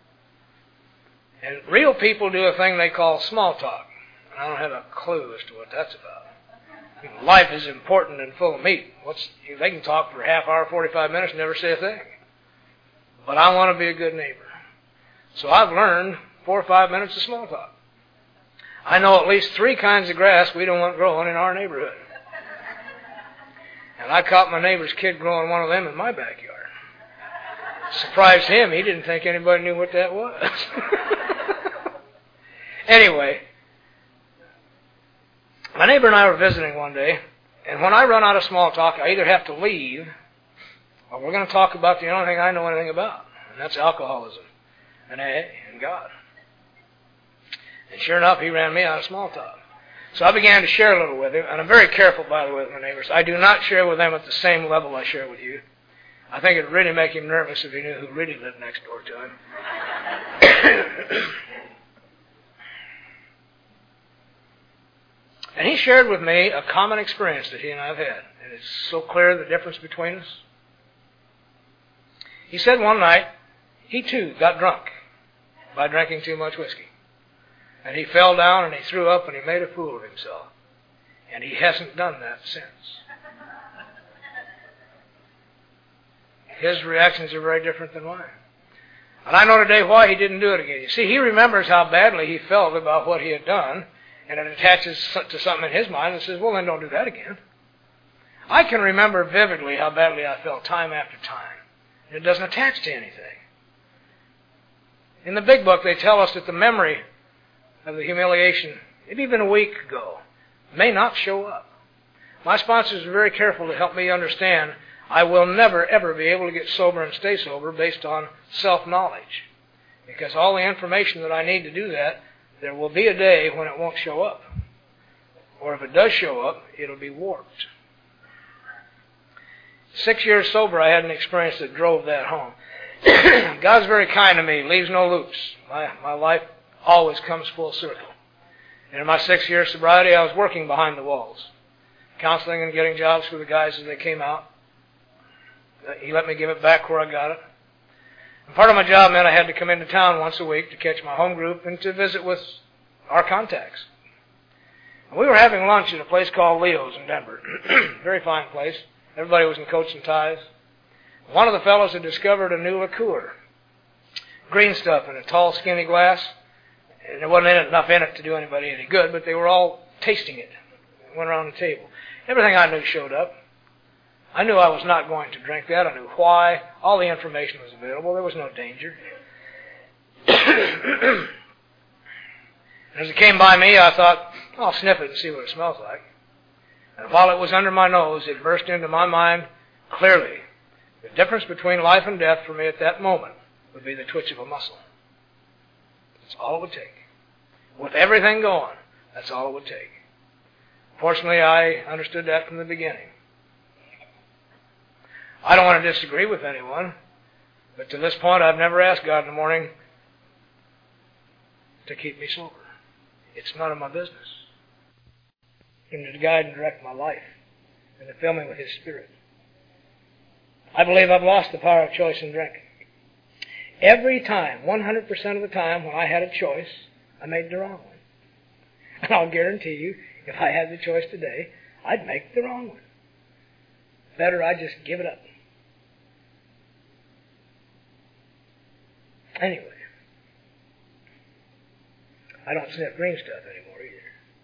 And real people do a thing they call small talk. And I don't have a clue as to what that's about. You know, life is important and full of meat. What's, they can talk for a half hour, forty-five minutes, and never say a thing. But I want to be a good neighbor. So I've learned four or five minutes of small talk. I know at least three kinds of grass we don't want growing in our neighborhood. And I caught my neighbor's kid growing one of them in my backyard. Surprised him. He didn't think anybody knew what that was. Anyway, my neighbor and I were visiting one day, and when I run out of small talk, I either have to leave, or we're going to talk about the only thing I know anything about, and that's alcoholism, and A A, and God. And sure enough, he ran me out of small talk. So I began to share a little with him, and I'm very careful, by the way, with my neighbors. I do not share with them at the same level I share with you. I think it would really make him nervous if he knew who really lived next door to him. And he shared with me a common experience that he and I have had, and it's so clear the difference between us. He said one night he too got drunk by drinking too much whiskey. And he fell down and he threw up and he made a fool of himself. And he hasn't done that since. His reactions are very different than mine. And I know today why he didn't do it again. You see, he remembers how badly he felt about what he had done, and it attaches to something in his mind and says, well, then don't do that again. I can remember vividly how badly I felt time after time. And it doesn't attach to anything. In the big book, they tell us that the memory of the humiliation, maybe even a week ago, may not show up. My sponsors are very careful to help me understand I will never, ever be able to get sober and stay sober based on self-knowledge. Because all the information that I need to do that, there will be a day when it won't show up. Or if it does show up, it'll be warped. Six years sober, I had an experience that drove that home. God's very kind to me, leaves no loops. My, my life always comes full circle. And in my six years sobriety, I was working behind the walls, counseling and getting jobs for the guys as they came out. He let me give it back where I got it. And part of my job meant I had to come into town once a week to catch my home group and to visit with our contacts. And we were having lunch at a place called Leo's in Denver. Very fine place. Everybody was in coats and ties. One of the fellows had discovered a new liqueur. Green stuff in a tall, skinny glass. And there wasn't enough in it to do anybody any good, but they were all tasting it. It went around the table. Everything I knew showed up. I knew I was not going to drink that. I knew why. All the information was available. There was no danger. And as it came by me, I thought, I'll sniff it and see what it smells like. And while it was under my nose, it burst into my mind clearly. The difference between life and death for me at that moment would be the twitch of a muscle. That's all it would take. With everything going, that's all it would take. Fortunately, I understood that from the beginning. I don't want to disagree with anyone, but to this point, I've never asked God in the morning to keep me sober. It's none of my business. And to guide and direct my life and to fill me with His Spirit. I believe I've lost the power of choice in drinking. Every time, one hundred percent of the time when I had a choice, I made the wrong one. And I'll guarantee you, if I had the choice today, I'd make the wrong one. Better I just give it up. Anyway, I don't sniff green stuff anymore either.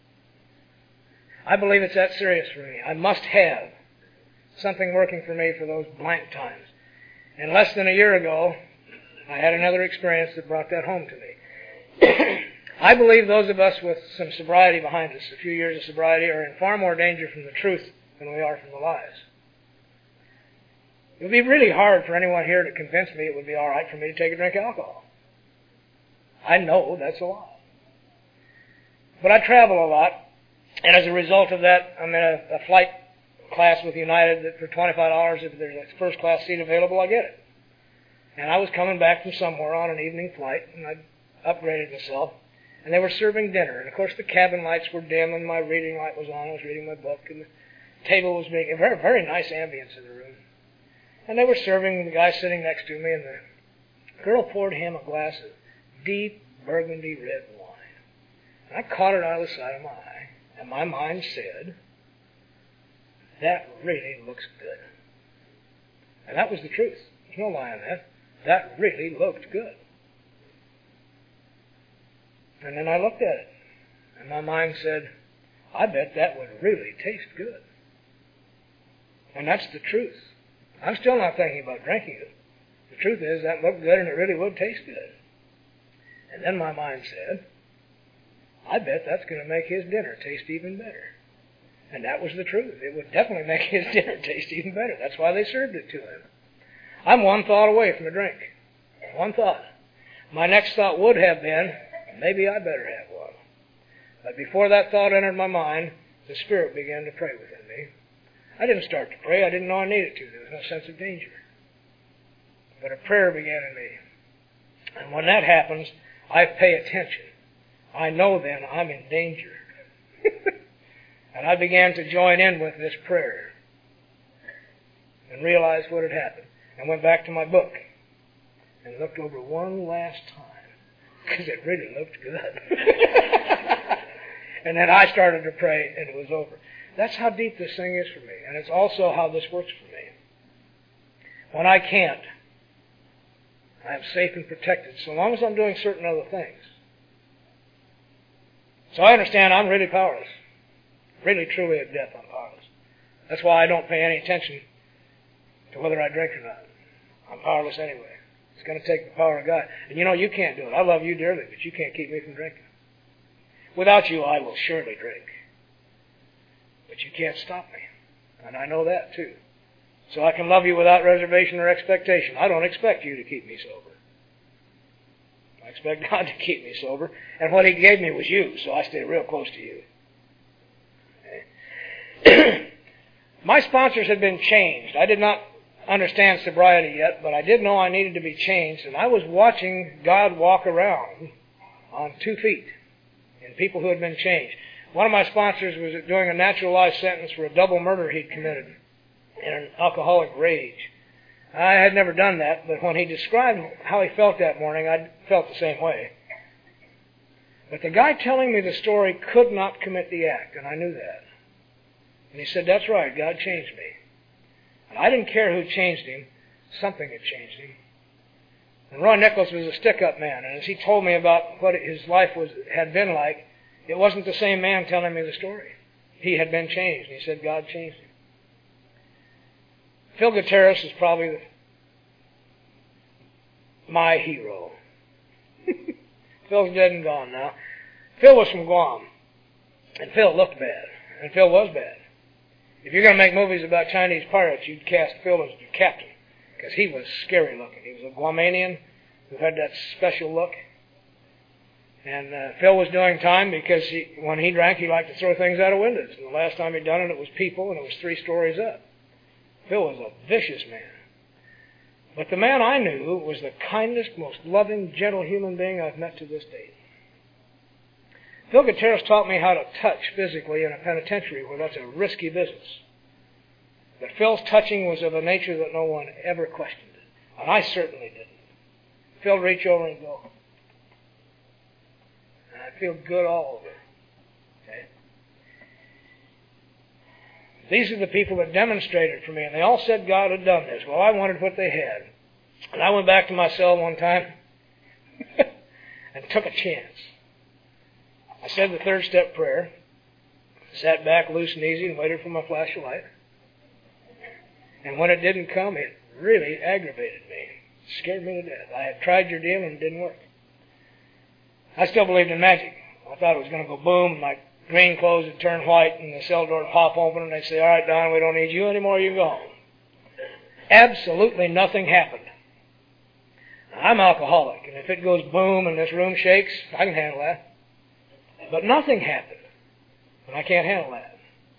I believe it's that serious for me. I must have something working for me for those blank times. And less than a year ago, I had another experience that brought that home to me. I believe those of us with some sobriety behind us, a few years of sobriety, are in far more danger from the truth than we are from the lies. It would be really hard for anyone here to convince me it would be all right for me to take a drink of alcohol. I know that's a lie. But I travel a lot, and as a result of that, I'm in a, a flight class with United that for twenty-five dollars, if there's a first class seat available, I get it. And I was coming back from somewhere on an evening flight, and I upgraded myself, and they were serving dinner. And of course the cabin lights were dim, and my reading light was on. I was reading my book, and the table was being a very, very nice ambience in the room. And they were serving the guy sitting next to me, and the girl poured him a glass of deep burgundy red wine. And I caught it out of the side of my eye, and my mind said, that really looks good. And that was the truth. There's no lie on that. That really looked good. And then I looked at it, and my mind said, I bet that would really taste good. And that's the truth. I'm still not thinking about drinking it. The truth is, that looked good and it really would taste good. And then my mind said, I bet that's going to make his dinner taste even better. And that was the truth. It would definitely make his dinner taste even better. That's why they served it to him. I'm one thought away from a drink. One thought. My next thought would have been, maybe I better have one. But before that thought entered my mind, the Spirit began to pray within me. I didn't start to pray. I didn't know I needed to. There was no sense of danger. But a prayer began in me. And when that happens, I pay attention. I know then I'm in danger. And I began to join in with this prayer and realized what had happened. And went back to my book and looked over one last time because it really looked good. And then I started to pray and it was over. That's how deep this thing is for me. And it's also how this works for me. When I can't, I am safe and protected so long as I'm doing certain other things. So I understand I'm really powerless. Really, truly at death, I'm powerless. That's why I don't pay any attention to whether I drink or not. I'm powerless anyway. It's going to take the power of God. And you know, you can't do it. I love you dearly, but you can't keep me from drinking. Without you, I will surely drink. But you can't stop me. And I know that too. So I can love you without reservation or expectation. I don't expect you to keep me sober. I expect God to keep me sober. And what He gave me was you, so I stay real close to you. Okay. My sponsors had been changed. I did not understand sobriety yet, but I did know I needed to be changed. And I was watching God walk around on two feet in people who had been changed. One of my sponsors was doing a natural life sentence for a double murder he'd committed in an alcoholic rage. I had never done that, but when he described how he felt that morning, I felt the same way. But the guy telling me the story could not commit the act, and I knew that. And he said, that's right, God changed me. And I didn't care who changed him. Something had changed him. And Roy Nichols was a stick-up man, and as he told me about what his life was had been like, it wasn't the same man telling me the story. He had been changed. He said God changed him. Phil Gutierrez is probably the, my hero. Phil's dead and gone now. Phil was from Guam. And Phil looked bad. And Phil was bad. If you're going to make movies about Chinese pirates, you'd cast Phil as the captain. Because he was scary looking. He was a Guamanian who had that special look. And uh, Phil was doing time because he, when he drank, he liked to throw things out of windows. And the last time he'd done it, it was people, and it was three stories up. Phil was a vicious man. But the man I knew was the kindest, most loving, gentle human being I've met to this date. Phil Gutierrez taught me how to touch physically in a penitentiary where that's a risky business. But Phil's touching was of a nature that no one ever questioned it. And I certainly didn't. Phil'd reach over and go, and I'd feel good all over. Okay? These are the people that demonstrated for me, and they all said God had done this. Well, I wanted what they had. And I went back to my cell one time and took a chance. I said the third step prayer, sat back loose and easy and waited for my flash of light. And when it didn't come, it really aggravated me. It scared me to death. I had tried your deal and it didn't work. I still believed in magic. I thought it was going to go boom, my green clothes would turn white and the cell door would pop open and they'd say, all right, Don, we don't need you anymore, you can go home. Absolutely nothing happened. I'm alcoholic, and if it goes boom and this room shakes, I can handle that. But nothing happened, and I can't handle that.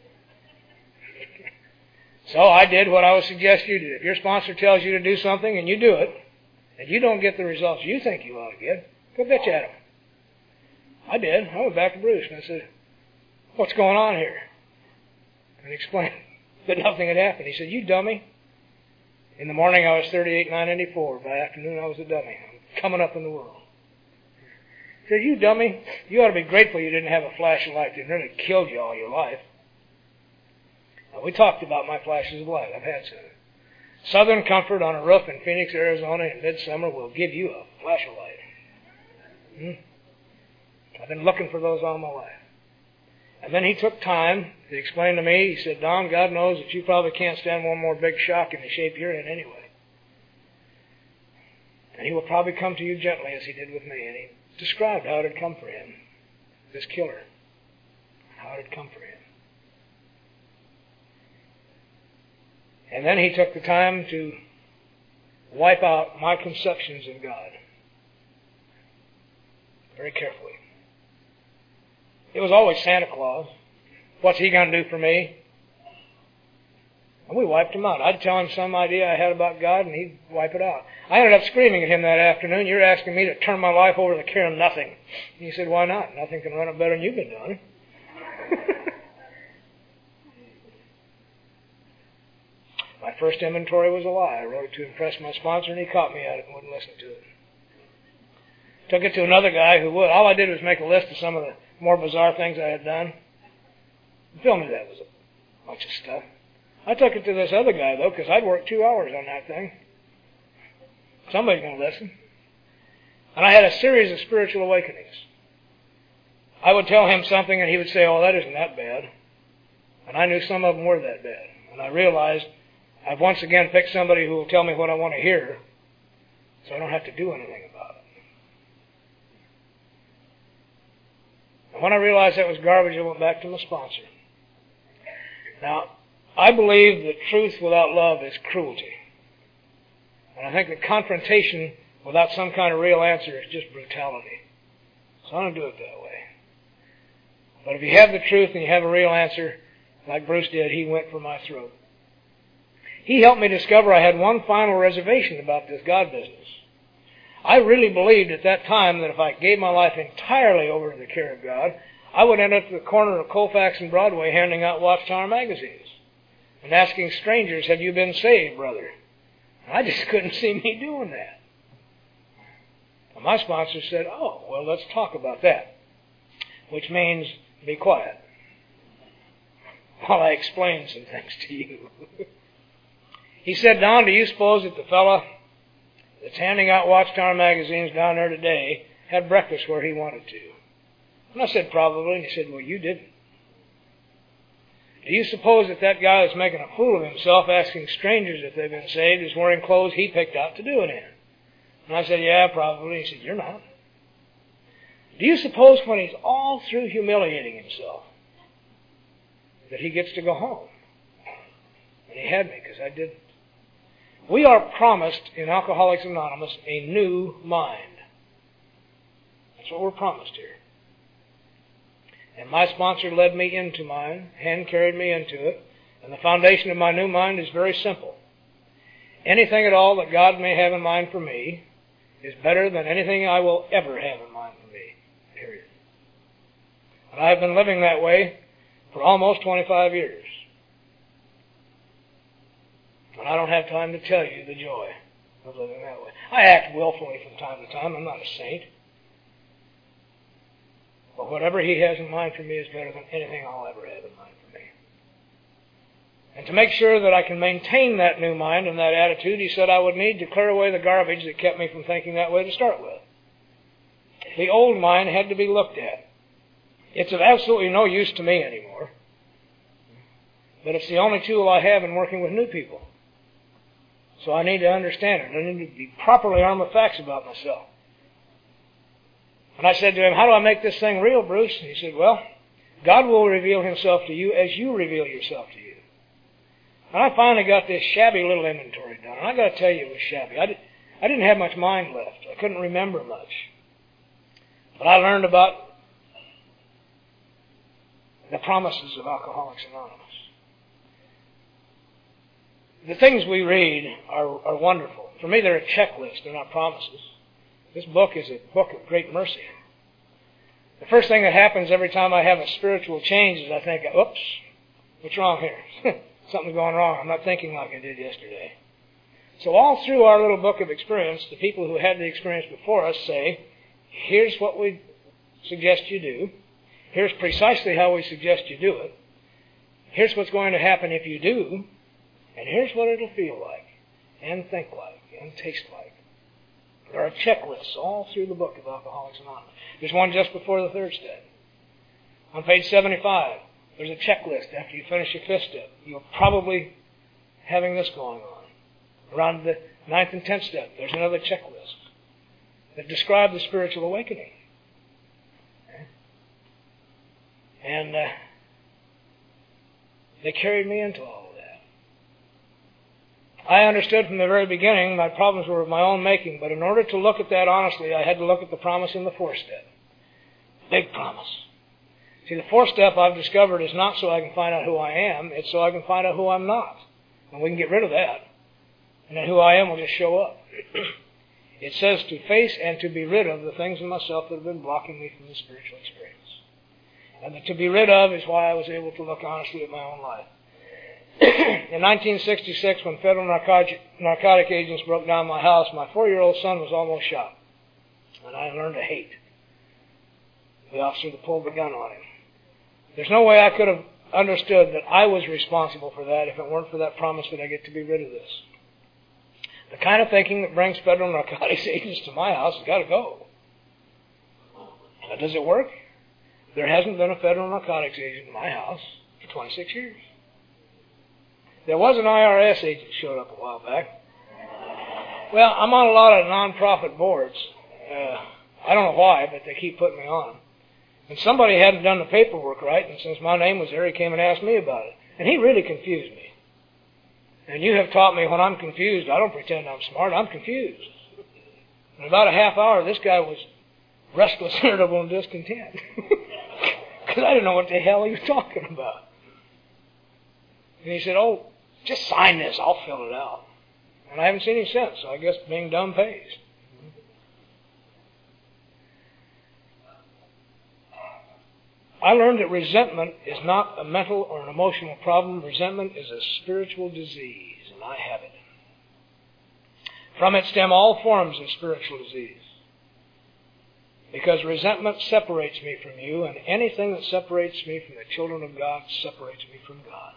So I did what I would suggest you do. If your sponsor tells you to do something and you do it, and you don't get the results you think you ought to get, go bitch at him. I did. I went back to Bruce and I said, what's going on here? And he explained that nothing had happened. He said, you dummy. In the morning I was thirty-eight nine ninety-four. By afternoon I was a dummy. I'm coming up in the world. He said, you dummy, you ought to be grateful you didn't have a flash of light. It nearly killed you all your life. Now, we talked about my flashes of light. I've had some. Southern Comfort on a roof in Phoenix, Arizona in midsummer will give you a flash of light. Hmm? I've been looking for those all my life. And then he took time to explain to me. He said, Don, God knows that you probably can't stand one more big shock in the shape you're in anyway. And he will probably come to you gently as he did with me. And he described how it had come for him, this killer, how it had come for him. And then he took the time to wipe out my conceptions of God very carefully. It was always Santa Claus. What's he going to do for me? And we wiped him out. I'd tell him some idea I had about God, and he'd wipe it out. I ended up screaming at him that afternoon, you're asking me to turn my life over to the care of nothing. And he said, why not? Nothing can run it better than you've been doing. My first inventory was a lie. I wrote it to impress my sponsor, and he caught me at it and wouldn't listen to it. Took it to another guy who would. All I did was make a list of some of the more bizarre things I had done. Phil knew that was a bunch of stuff. I took it to this other guy, though, because I'd worked two hours on that thing. Somebody's going to listen. And I had a series of spiritual awakenings. I would tell him something, and he would say, oh, that isn't that bad. And I knew some of them were that bad. And I realized I've once again picked somebody who will tell me what I want to hear, so I don't have to do anything about it. And when I realized that was garbage, I went back to my sponsor. Now, I believe that truth without love is cruelty. And I think that confrontation without some kind of real answer is just brutality. So I don't do it that way. But if you have the truth and you have a real answer, like Bruce did, he went for my throat. He helped me discover I had one final reservation about this God business. I really believed at that time that if I gave my life entirely over to the care of God, I would end up at the corner of Colfax and Broadway handing out Watchtower magazines and asking strangers, have you been saved, brother? I just couldn't see me doing that. And my sponsor said, oh, well, let's talk about that, which means be quiet while I explain some things to you. He said, Don, do you suppose that the fellow that's handing out Watchtower magazines down there today had breakfast where he wanted to? And I said, probably. And he said, well, you didn't. Do you suppose that that guy that's making a fool of himself asking strangers if they've been saved is wearing clothes he picked out to do it in? And I said, yeah, probably. He said, you're not. Do you suppose when he's all through humiliating himself that he gets to go home? And he had me because I didn't. We are promised in Alcoholics Anonymous a new mind. That's what we're promised here. And my sponsor led me into mine, hand carried me into it, and the foundation of my new mind is very simple. Anything at all that God may have in mind for me is better than anything I will ever have in mind for me, period. And I've been living that way for almost twenty-five years. And I don't have time to tell you the joy of living that way. I act willfully from time to time. I'm not a saint. But whatever He has in mind for me is better than anything I'll ever have in mind for me. And to make sure that I can maintain that new mind and that attitude, He said I would need to clear away the garbage that kept me from thinking that way to start with. The old mind had to be looked at. It's of absolutely no use to me anymore. But it's the only tool I have in working with new people. So I need to understand it. I need to be properly armed with facts about myself. And I said to him, how do I make this thing real, Bruce? And he said, well, God will reveal Himself to you as you reveal yourself to you. And I finally got this shabby little inventory done. And I got to tell you, it was shabby. I, did, I didn't have much mind left. I couldn't remember much. But I learned about the promises of Alcoholics Anonymous. The things we read are, are wonderful. For me, they're a checklist. They're not promises. This book is a book of great mercy. The first thing that happens every time I have a spiritual change is I think, oops, what's wrong here? Something's going wrong. I'm not thinking like I did yesterday. So all through our little book of experience, the people who had the experience before us say, here's what we suggest you do. Here's precisely how we suggest you do it. Here's what's going to happen if you do. And here's what it'll feel like, and think like, and taste like. There are checklists all through the book of Alcoholics Anonymous. There's one just before the third step. On page seventy-five, there's a checklist after you finish your fifth step. You're probably having this going on. Around the ninth and tenth step, there's another checklist that describe the spiritual awakening. And uh, they carried me into all. I understood from the very beginning my problems were of my own making, but in order to look at that honestly, I had to look at the promise in the fourth step. Big promise. See, the fourth step I've discovered is not so I can find out who I am, it's so I can find out who I'm not. And we can get rid of that. And then who I am will just show up. It says to face and to be rid of the things in myself that have been blocking me from the spiritual experience. And the to be rid of is why I was able to look honestly at my own life. In nineteen sixty-six, when federal narcotic, narcotic agents broke down my house, my four-year-old son was almost shot. And I learned to hate the officer that pulled the gun on him. There's no way I could have understood that I was responsible for that if it weren't for that promise that I get to be rid of this. The kind of thinking that brings federal narcotics agents to my house has got to go. Now, does it work? There hasn't been a federal narcotics agent in my house for twenty-six years. There was an I R S agent showed up a while back. Well, I'm on a lot of non-profit boards. Uh, I don't know why, but they keep putting me on them. And somebody hadn't done the paperwork right, and since my name was there, he came and asked me about it. And he really confused me. And you have taught me when I'm confused, I don't pretend I'm smart, I'm confused. In about a half hour, this guy was restless, irritable, and discontent. Because I didn't know what the hell he was talking about. And he said, oh, just sign this, I'll fill it out. And I haven't seen him since, so I guess being dumb pays. I learned that resentment is not a mental or an emotional problem. Resentment is a spiritual disease, and I have it. From it stem all forms of spiritual disease. Because resentment separates me from you, and anything that separates me from the children of God separates me from God.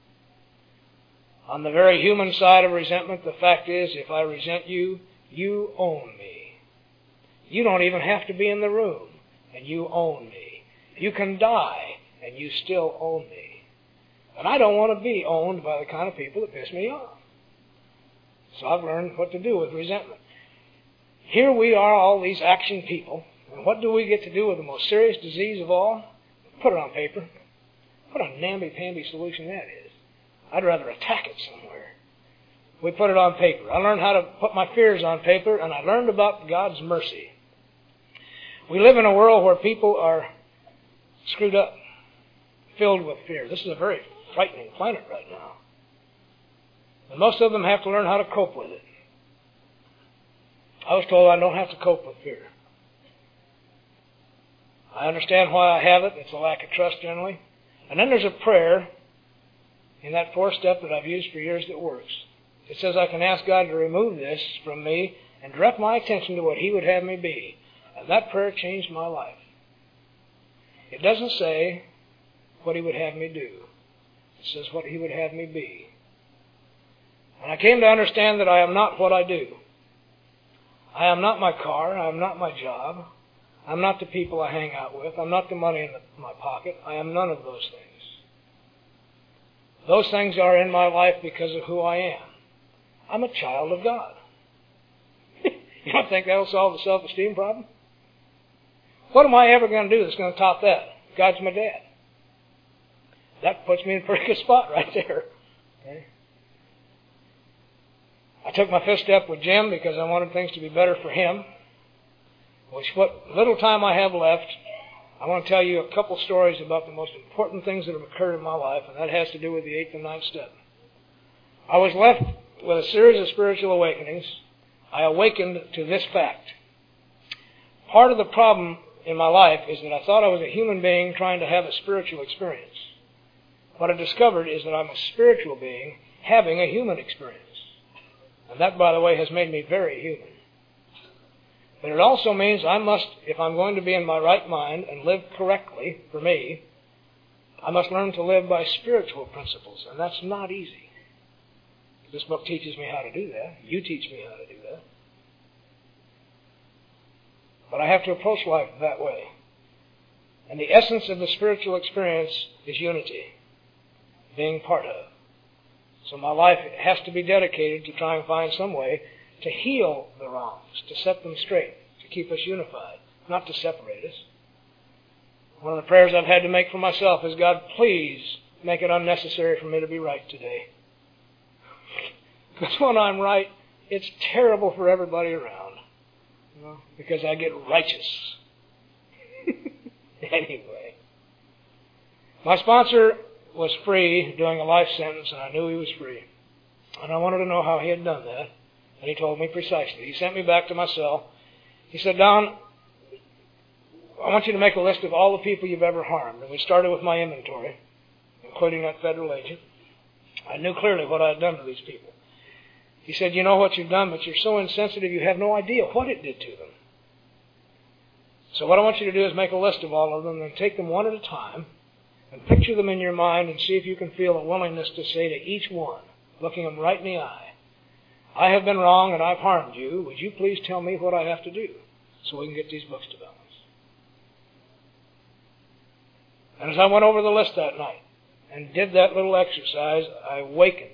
On the very human side of resentment, the fact is, if I resent you, you own me. You don't even have to be in the room, and you own me. You can die, and you still own me. And I don't want to be owned by the kind of people that piss me off. So I've learned what to do with resentment. Here we are, all these action people, and what do we get to do with the most serious disease of all? Put it on paper. What a namby-pamby solution that is. I'd rather attack it somewhere. we put it on paper. I learned how to put my fears on paper, and I learned about God's mercy. We live in a world where people are screwed up, filled with fear. This is a very frightening planet right now. And most of them have to learn how to cope with it. I was told I don't have to cope with fear. I understand why I have it. It's a lack of trust generally. And then there's a prayer in that fourth step that I've used for years that works. It says I can ask God to remove this from me and direct my attention to what He would have me be. And that prayer changed my life. It doesn't say what He would have me do. It says what He would have me be. And I came to understand that I am not what I do. I am not my car. I am not my job. I'm not the people I hang out with. I'm not the money in the, my pocket. I am none of those things. Those things are in my life because of who I am. I'm a child of God. You don't think that will solve the self-esteem problem? What am I ever going to do that's going to top that? God's my dad. That puts me in a pretty good spot right there. Okay. I took my fifth step with Jim because I wanted things to be better for him. Which, what little time I have left, I want to tell you a couple stories about the most important things that have occurred in my life, and that has to do with the eighth and ninth step. I was left with a series of spiritual awakenings. I awakened to this fact. Part of the problem in my life is that I thought I was a human being trying to have a spiritual experience. What I discovered is that I'm a spiritual being having a human experience. And that, by the way, has made me very human. But it also means I must, if I'm going to be in my right mind and live correctly for me, I must learn to live by spiritual principles. And that's not easy. This book teaches me how to do that. You teach me how to do that. But I have to approach life that way. And the essence of the spiritual experience is unity, being part of. So my life has to be dedicated to try and find some way to heal the wrongs, to set them straight, to keep us unified, not to separate us. One of the prayers I've had to make for myself is, God, please make it unnecessary for me to be right today. Because when I'm right, it's terrible for everybody around. You know, because I get righteous. Anyway. My sponsor was free doing a life sentence, and I knew he was free. And I wanted to know how he had done that. And he told me precisely. He sent me back to my cell. He said, Don, I want you to make a list of all the people you've ever harmed. And we started with my inventory, including that federal agent. I knew clearly what I had done to these people. He said, you know what you've done, but you're so insensitive you have no idea what it did to them. So what I want you to do is make a list of all of them and take them one at a time and picture them in your mind and see if you can feel a willingness to say to each one, looking them right in the eye, I have been wrong and I've harmed you. Would you please tell me what I have to do so we can get these books to balance? And as I went over the list that night and did that little exercise, I awakened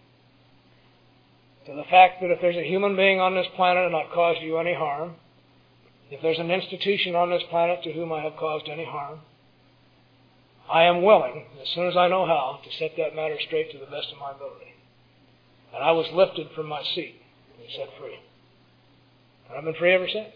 to the fact that if there's a human being on this planet and I've caused you any harm, if there's an institution on this planet to whom I have caused any harm, I am willing, as soon as I know how, to set that matter straight to the best of my ability. And I was lifted from my seat and set free. And I've been free ever since.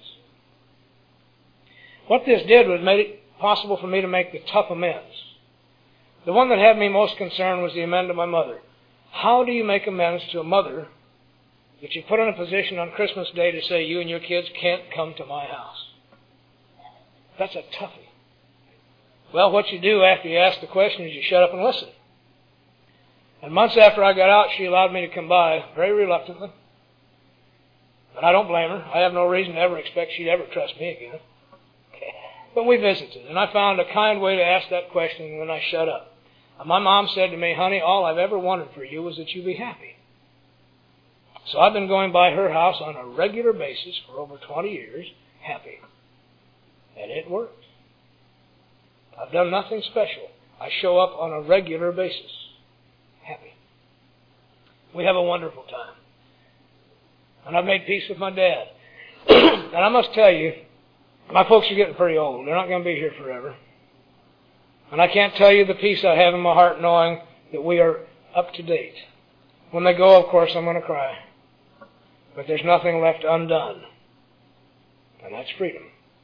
What this did was made it possible for me to make the tough amends. The one that had me most concerned was the amend to my mother. How do you make amends to a mother that you put in a position on Christmas Day to say you and your kids can't come to my house? That's a toughie. Well, what you do after you ask the question is you shut up and listen. And months after I got out, she allowed me to come by, very reluctantly. But I don't blame her. I have no reason to ever expect she'd ever trust me again. But we visited, and I found a kind way to ask that question, and then I shut up. And my mom said to me, honey, all I've ever wanted for you was that you be happy. So I've been going by her house on a regular basis for over twenty years, happy. And it works. I've done nothing special. I show up on a regular basis, happy. We have a wonderful time. And I've made peace with my dad. And I must tell you, my folks are getting pretty old. They're not going to be here forever. And I can't tell you the peace I have in my heart knowing that we are up to date. When they go, of course, I'm going to cry. But there's nothing left undone. And that's freedom.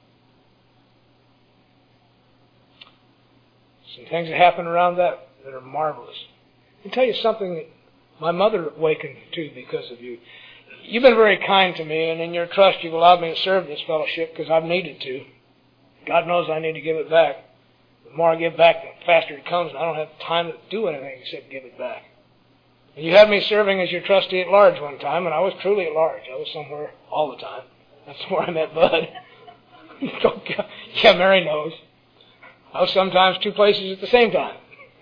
Some things that happen around that that are marvelous. I'll tell you something that my mother awakened to because of you. You've been very kind to me, and in your trust you've allowed me to serve this fellowship because I've needed to. God knows I need to give it back. The more I give back, the faster it comes, and I don't have time to do anything except give it back. And you had me serving as your trustee at large one time, and I was truly at large. I was somewhere all the time. That's where I met Bud. Yeah, Mary knows. I was sometimes two places at the same time.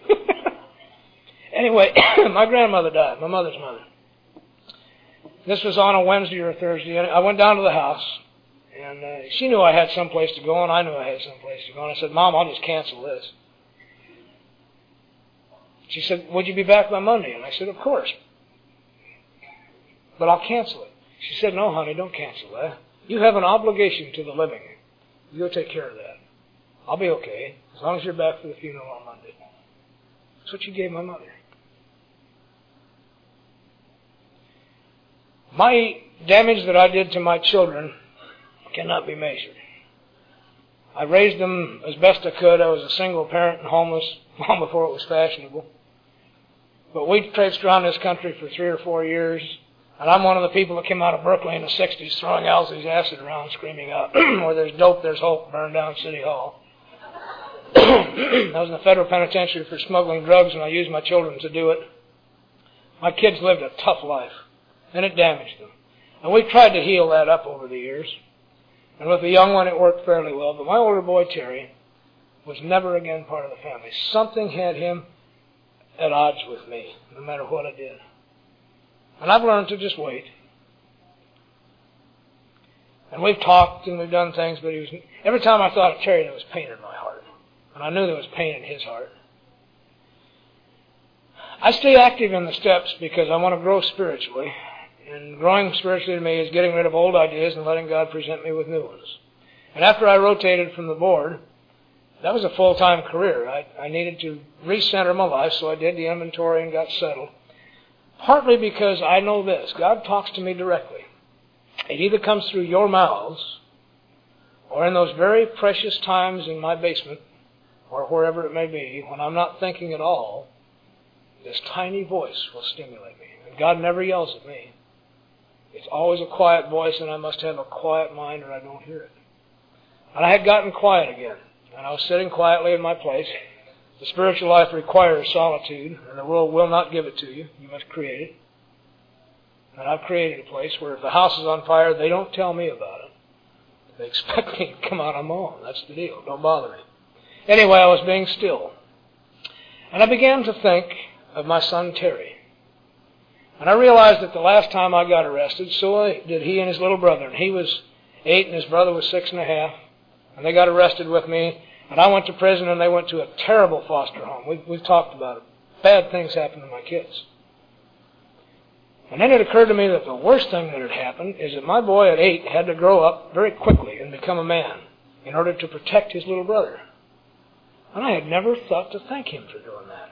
Anyway, my grandmother died, my mother's mother. This was on a Wednesday or a Thursday, and I went down to the house, and uh, she knew I had some place to go, and I knew I had some place to go, and I said, Mom, I'll just cancel this. She said, would you be back by Monday? And I said, of course. But I'll cancel it. She said, no, honey, don't cancel that. You have an obligation to the living. You go take care of that. I'll be okay, as long as you're back for the funeral on Monday. That's what she gave my mother. My damage that I did to my children cannot be measured. I raised them as best I could. I was a single parent and homeless long before it was fashionable. But we traipsed around this country for three or four years, and I'm one of the people that came out of Berkeley in the sixties throwing Alcy's acid around, screaming out, where there's dope, there's hope, burn down City Hall. I was in the federal penitentiary for smuggling drugs, and I used my children to do it. My kids lived a tough life, and it damaged them. And we tried to heal that up over the years. And with the young one, it worked fairly well. But my older boy, Terry, was never again part of the family. Something had him at odds with me, no matter what I did. And I've learned to just wait. And we've talked and we've done things, but he was, every time I thought of Terry, there was pain in my heart. And I knew there was pain in his heart. I stay active in the steps because I want to grow spiritually. And growing spiritually to me is getting rid of old ideas and letting God present me with new ones. And after I rotated from the board, that was a full-time career. I, I needed to recenter my life, so I did the inventory and got settled. Partly because I know this. God talks to me directly. It either comes through your mouths, or in those very precious times in my basement, or wherever it may be, when I'm not thinking at all, this tiny voice will stimulate me. And God never yells at me. It's always a quiet voice, and I must have a quiet mind or I don't hear it. And I had gotten quiet again, and I was sitting quietly in my place. The spiritual life requires solitude, and the world will not give it to you. You must create it. And I've created a place where if the house is on fire, they don't tell me about it. They expect me to come out on my own. That's the deal. Don't bother me. Anyway, I was being still. And I began to think of my son Terry. And I realized that the last time I got arrested, so did he and his little brother. And he was eight and his brother was six and a half. And they got arrested with me. And I went to prison and they went to a terrible foster home. We've, we've talked about it. Bad things happened to my kids. And then it occurred to me that the worst thing that had happened is that my boy at eight had to grow up very quickly and become a man in order to protect his little brother. And I had never thought to thank him for doing that.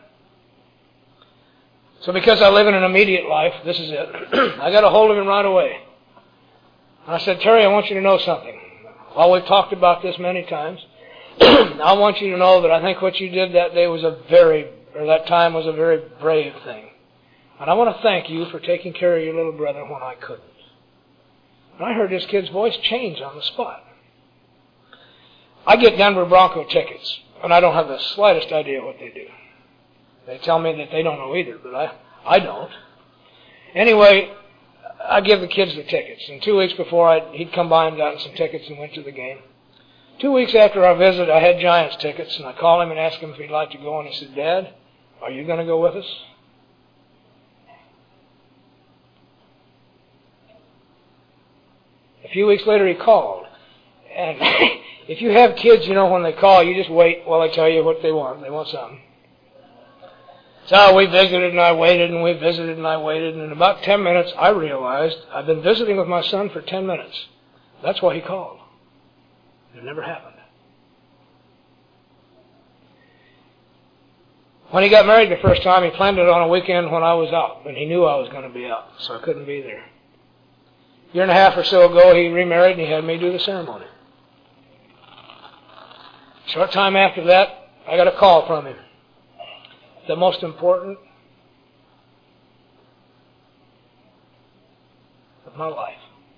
So because I live in an immediate life, this is it. I got a hold of him right away. And I said, Terry, I want you to know something. While we've talked about this many times, I want you to know that I think what you did that day was a very, or that time was a very brave thing. And I want to thank you for taking care of your little brother when I couldn't. And I heard this kid's voice change on the spot. I get Denver Bronco tickets, and I don't have the slightest idea what they do. They tell me that they don't know either, but I, I don't. Anyway, I give the kids the tickets. And two weeks before, I'd, he'd come by and gotten some tickets and went to the game. Two weeks after our visit, I had Giants tickets, and I called him and asked him if he'd like to go, and he said, Dad, are you going to go with us? A few weeks later, he called. And if you have kids, you know when they call, you just wait while they tell you what they want. They want something. So we visited and I waited and we visited and I waited. And in about ten minutes, I realized I've been visiting with my son for ten minutes. That's why he called. It never happened. When he got married the first time, he planned it on a weekend when I was out, and he knew I was going to be out, so I couldn't be there. A year and a half or so ago, he remarried, and he had me do the ceremony. Short time after that, I got a call from him. The most important of my life.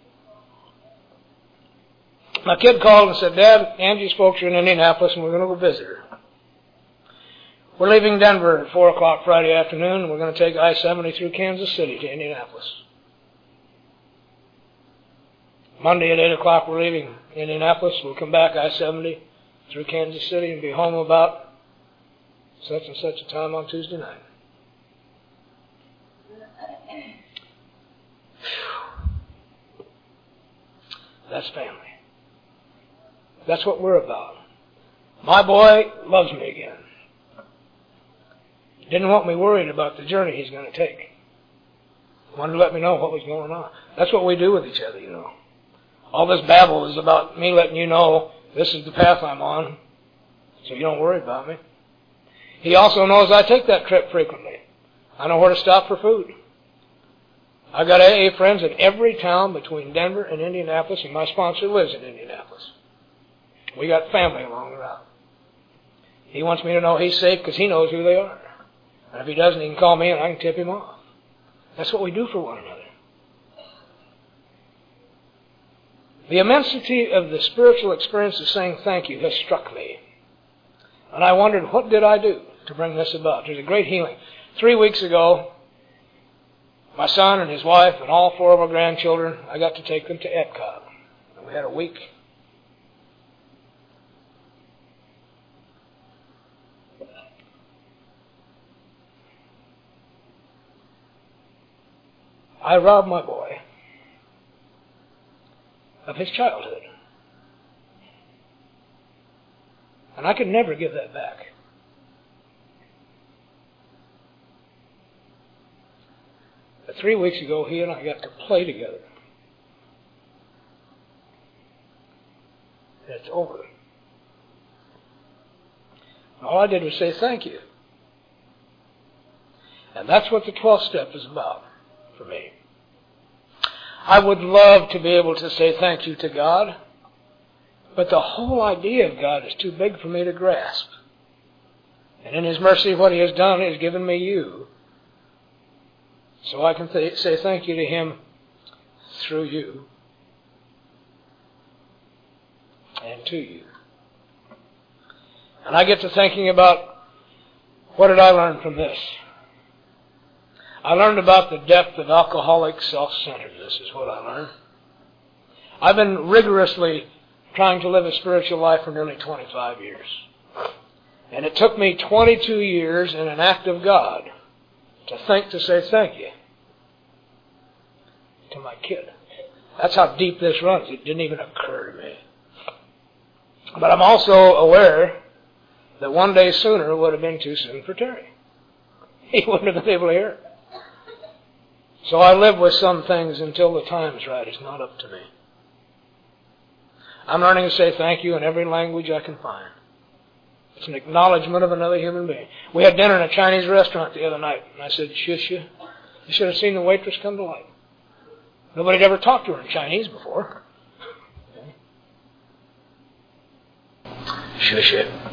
My kid called and said, Dad, Angie's folks are in Indianapolis, and we're going to go visit her. We're leaving Denver at four o'clock Friday afternoon, and we're going to take I seventy through Kansas City to Indianapolis. Monday at eight o'clock, we're leaving Indianapolis. We'll come back I seventy through Kansas City and be home about such and such a time on Tuesday night. That's family. That's what we're about. My boy loves me again. Didn't want me worried about the journey he's going to take. Wanted to let me know what was going on. That's what we do with each other, you know. All this babble is about me letting you know this is the path I'm on, so you don't worry about me. He also knows I take that trip frequently. I know where to stop for food. I've got A A friends in every town between Denver and Indianapolis, and my sponsor lives in Indianapolis. We got family along the route. He wants me to know he's safe because he knows who they are. And if he doesn't, he can call me and I can tip him off. That's what we do for one another. The immensity of the spiritual experience of saying thank you has struck me. And I wondered, what did I do to bring this about? There's a great healing. Three weeks ago, my son and his wife and all four of our grandchildren, I got to take them to Epcot. And we had a week. I robbed my boy of his childhood. And I could never give that back. But three weeks ago, he and I got to play together. It's over. All I did was say thank you. And that's what the twelfth step is about for me. I would love to be able to say thank you to God, but the whole idea of God is too big for me to grasp. And in His mercy, what He has done is given me you, so I can th- say thank you to Him through you and to you. And I get to thinking about, what did I learn from this? I learned about the depth of alcoholic self-centeredness is what I learned. I've been rigorously trying to live a spiritual life for nearly twenty-five years. And it took me twenty-two years in an act of God to think to say thank you to my kid. That's how deep this runs. It didn't even occur to me. But I'm also aware that one day sooner would have been too soon for Terry. He wouldn't have been able to hear it. So I live with some things until the time's right. It's not up to me. I'm learning to say thank you in every language I can find. It's an acknowledgement of another human being. We had dinner in a Chinese restaurant the other night, and I said, shush you. You should have seen the waitress come to life. Nobody had ever talked to her in Chinese before. Shush you.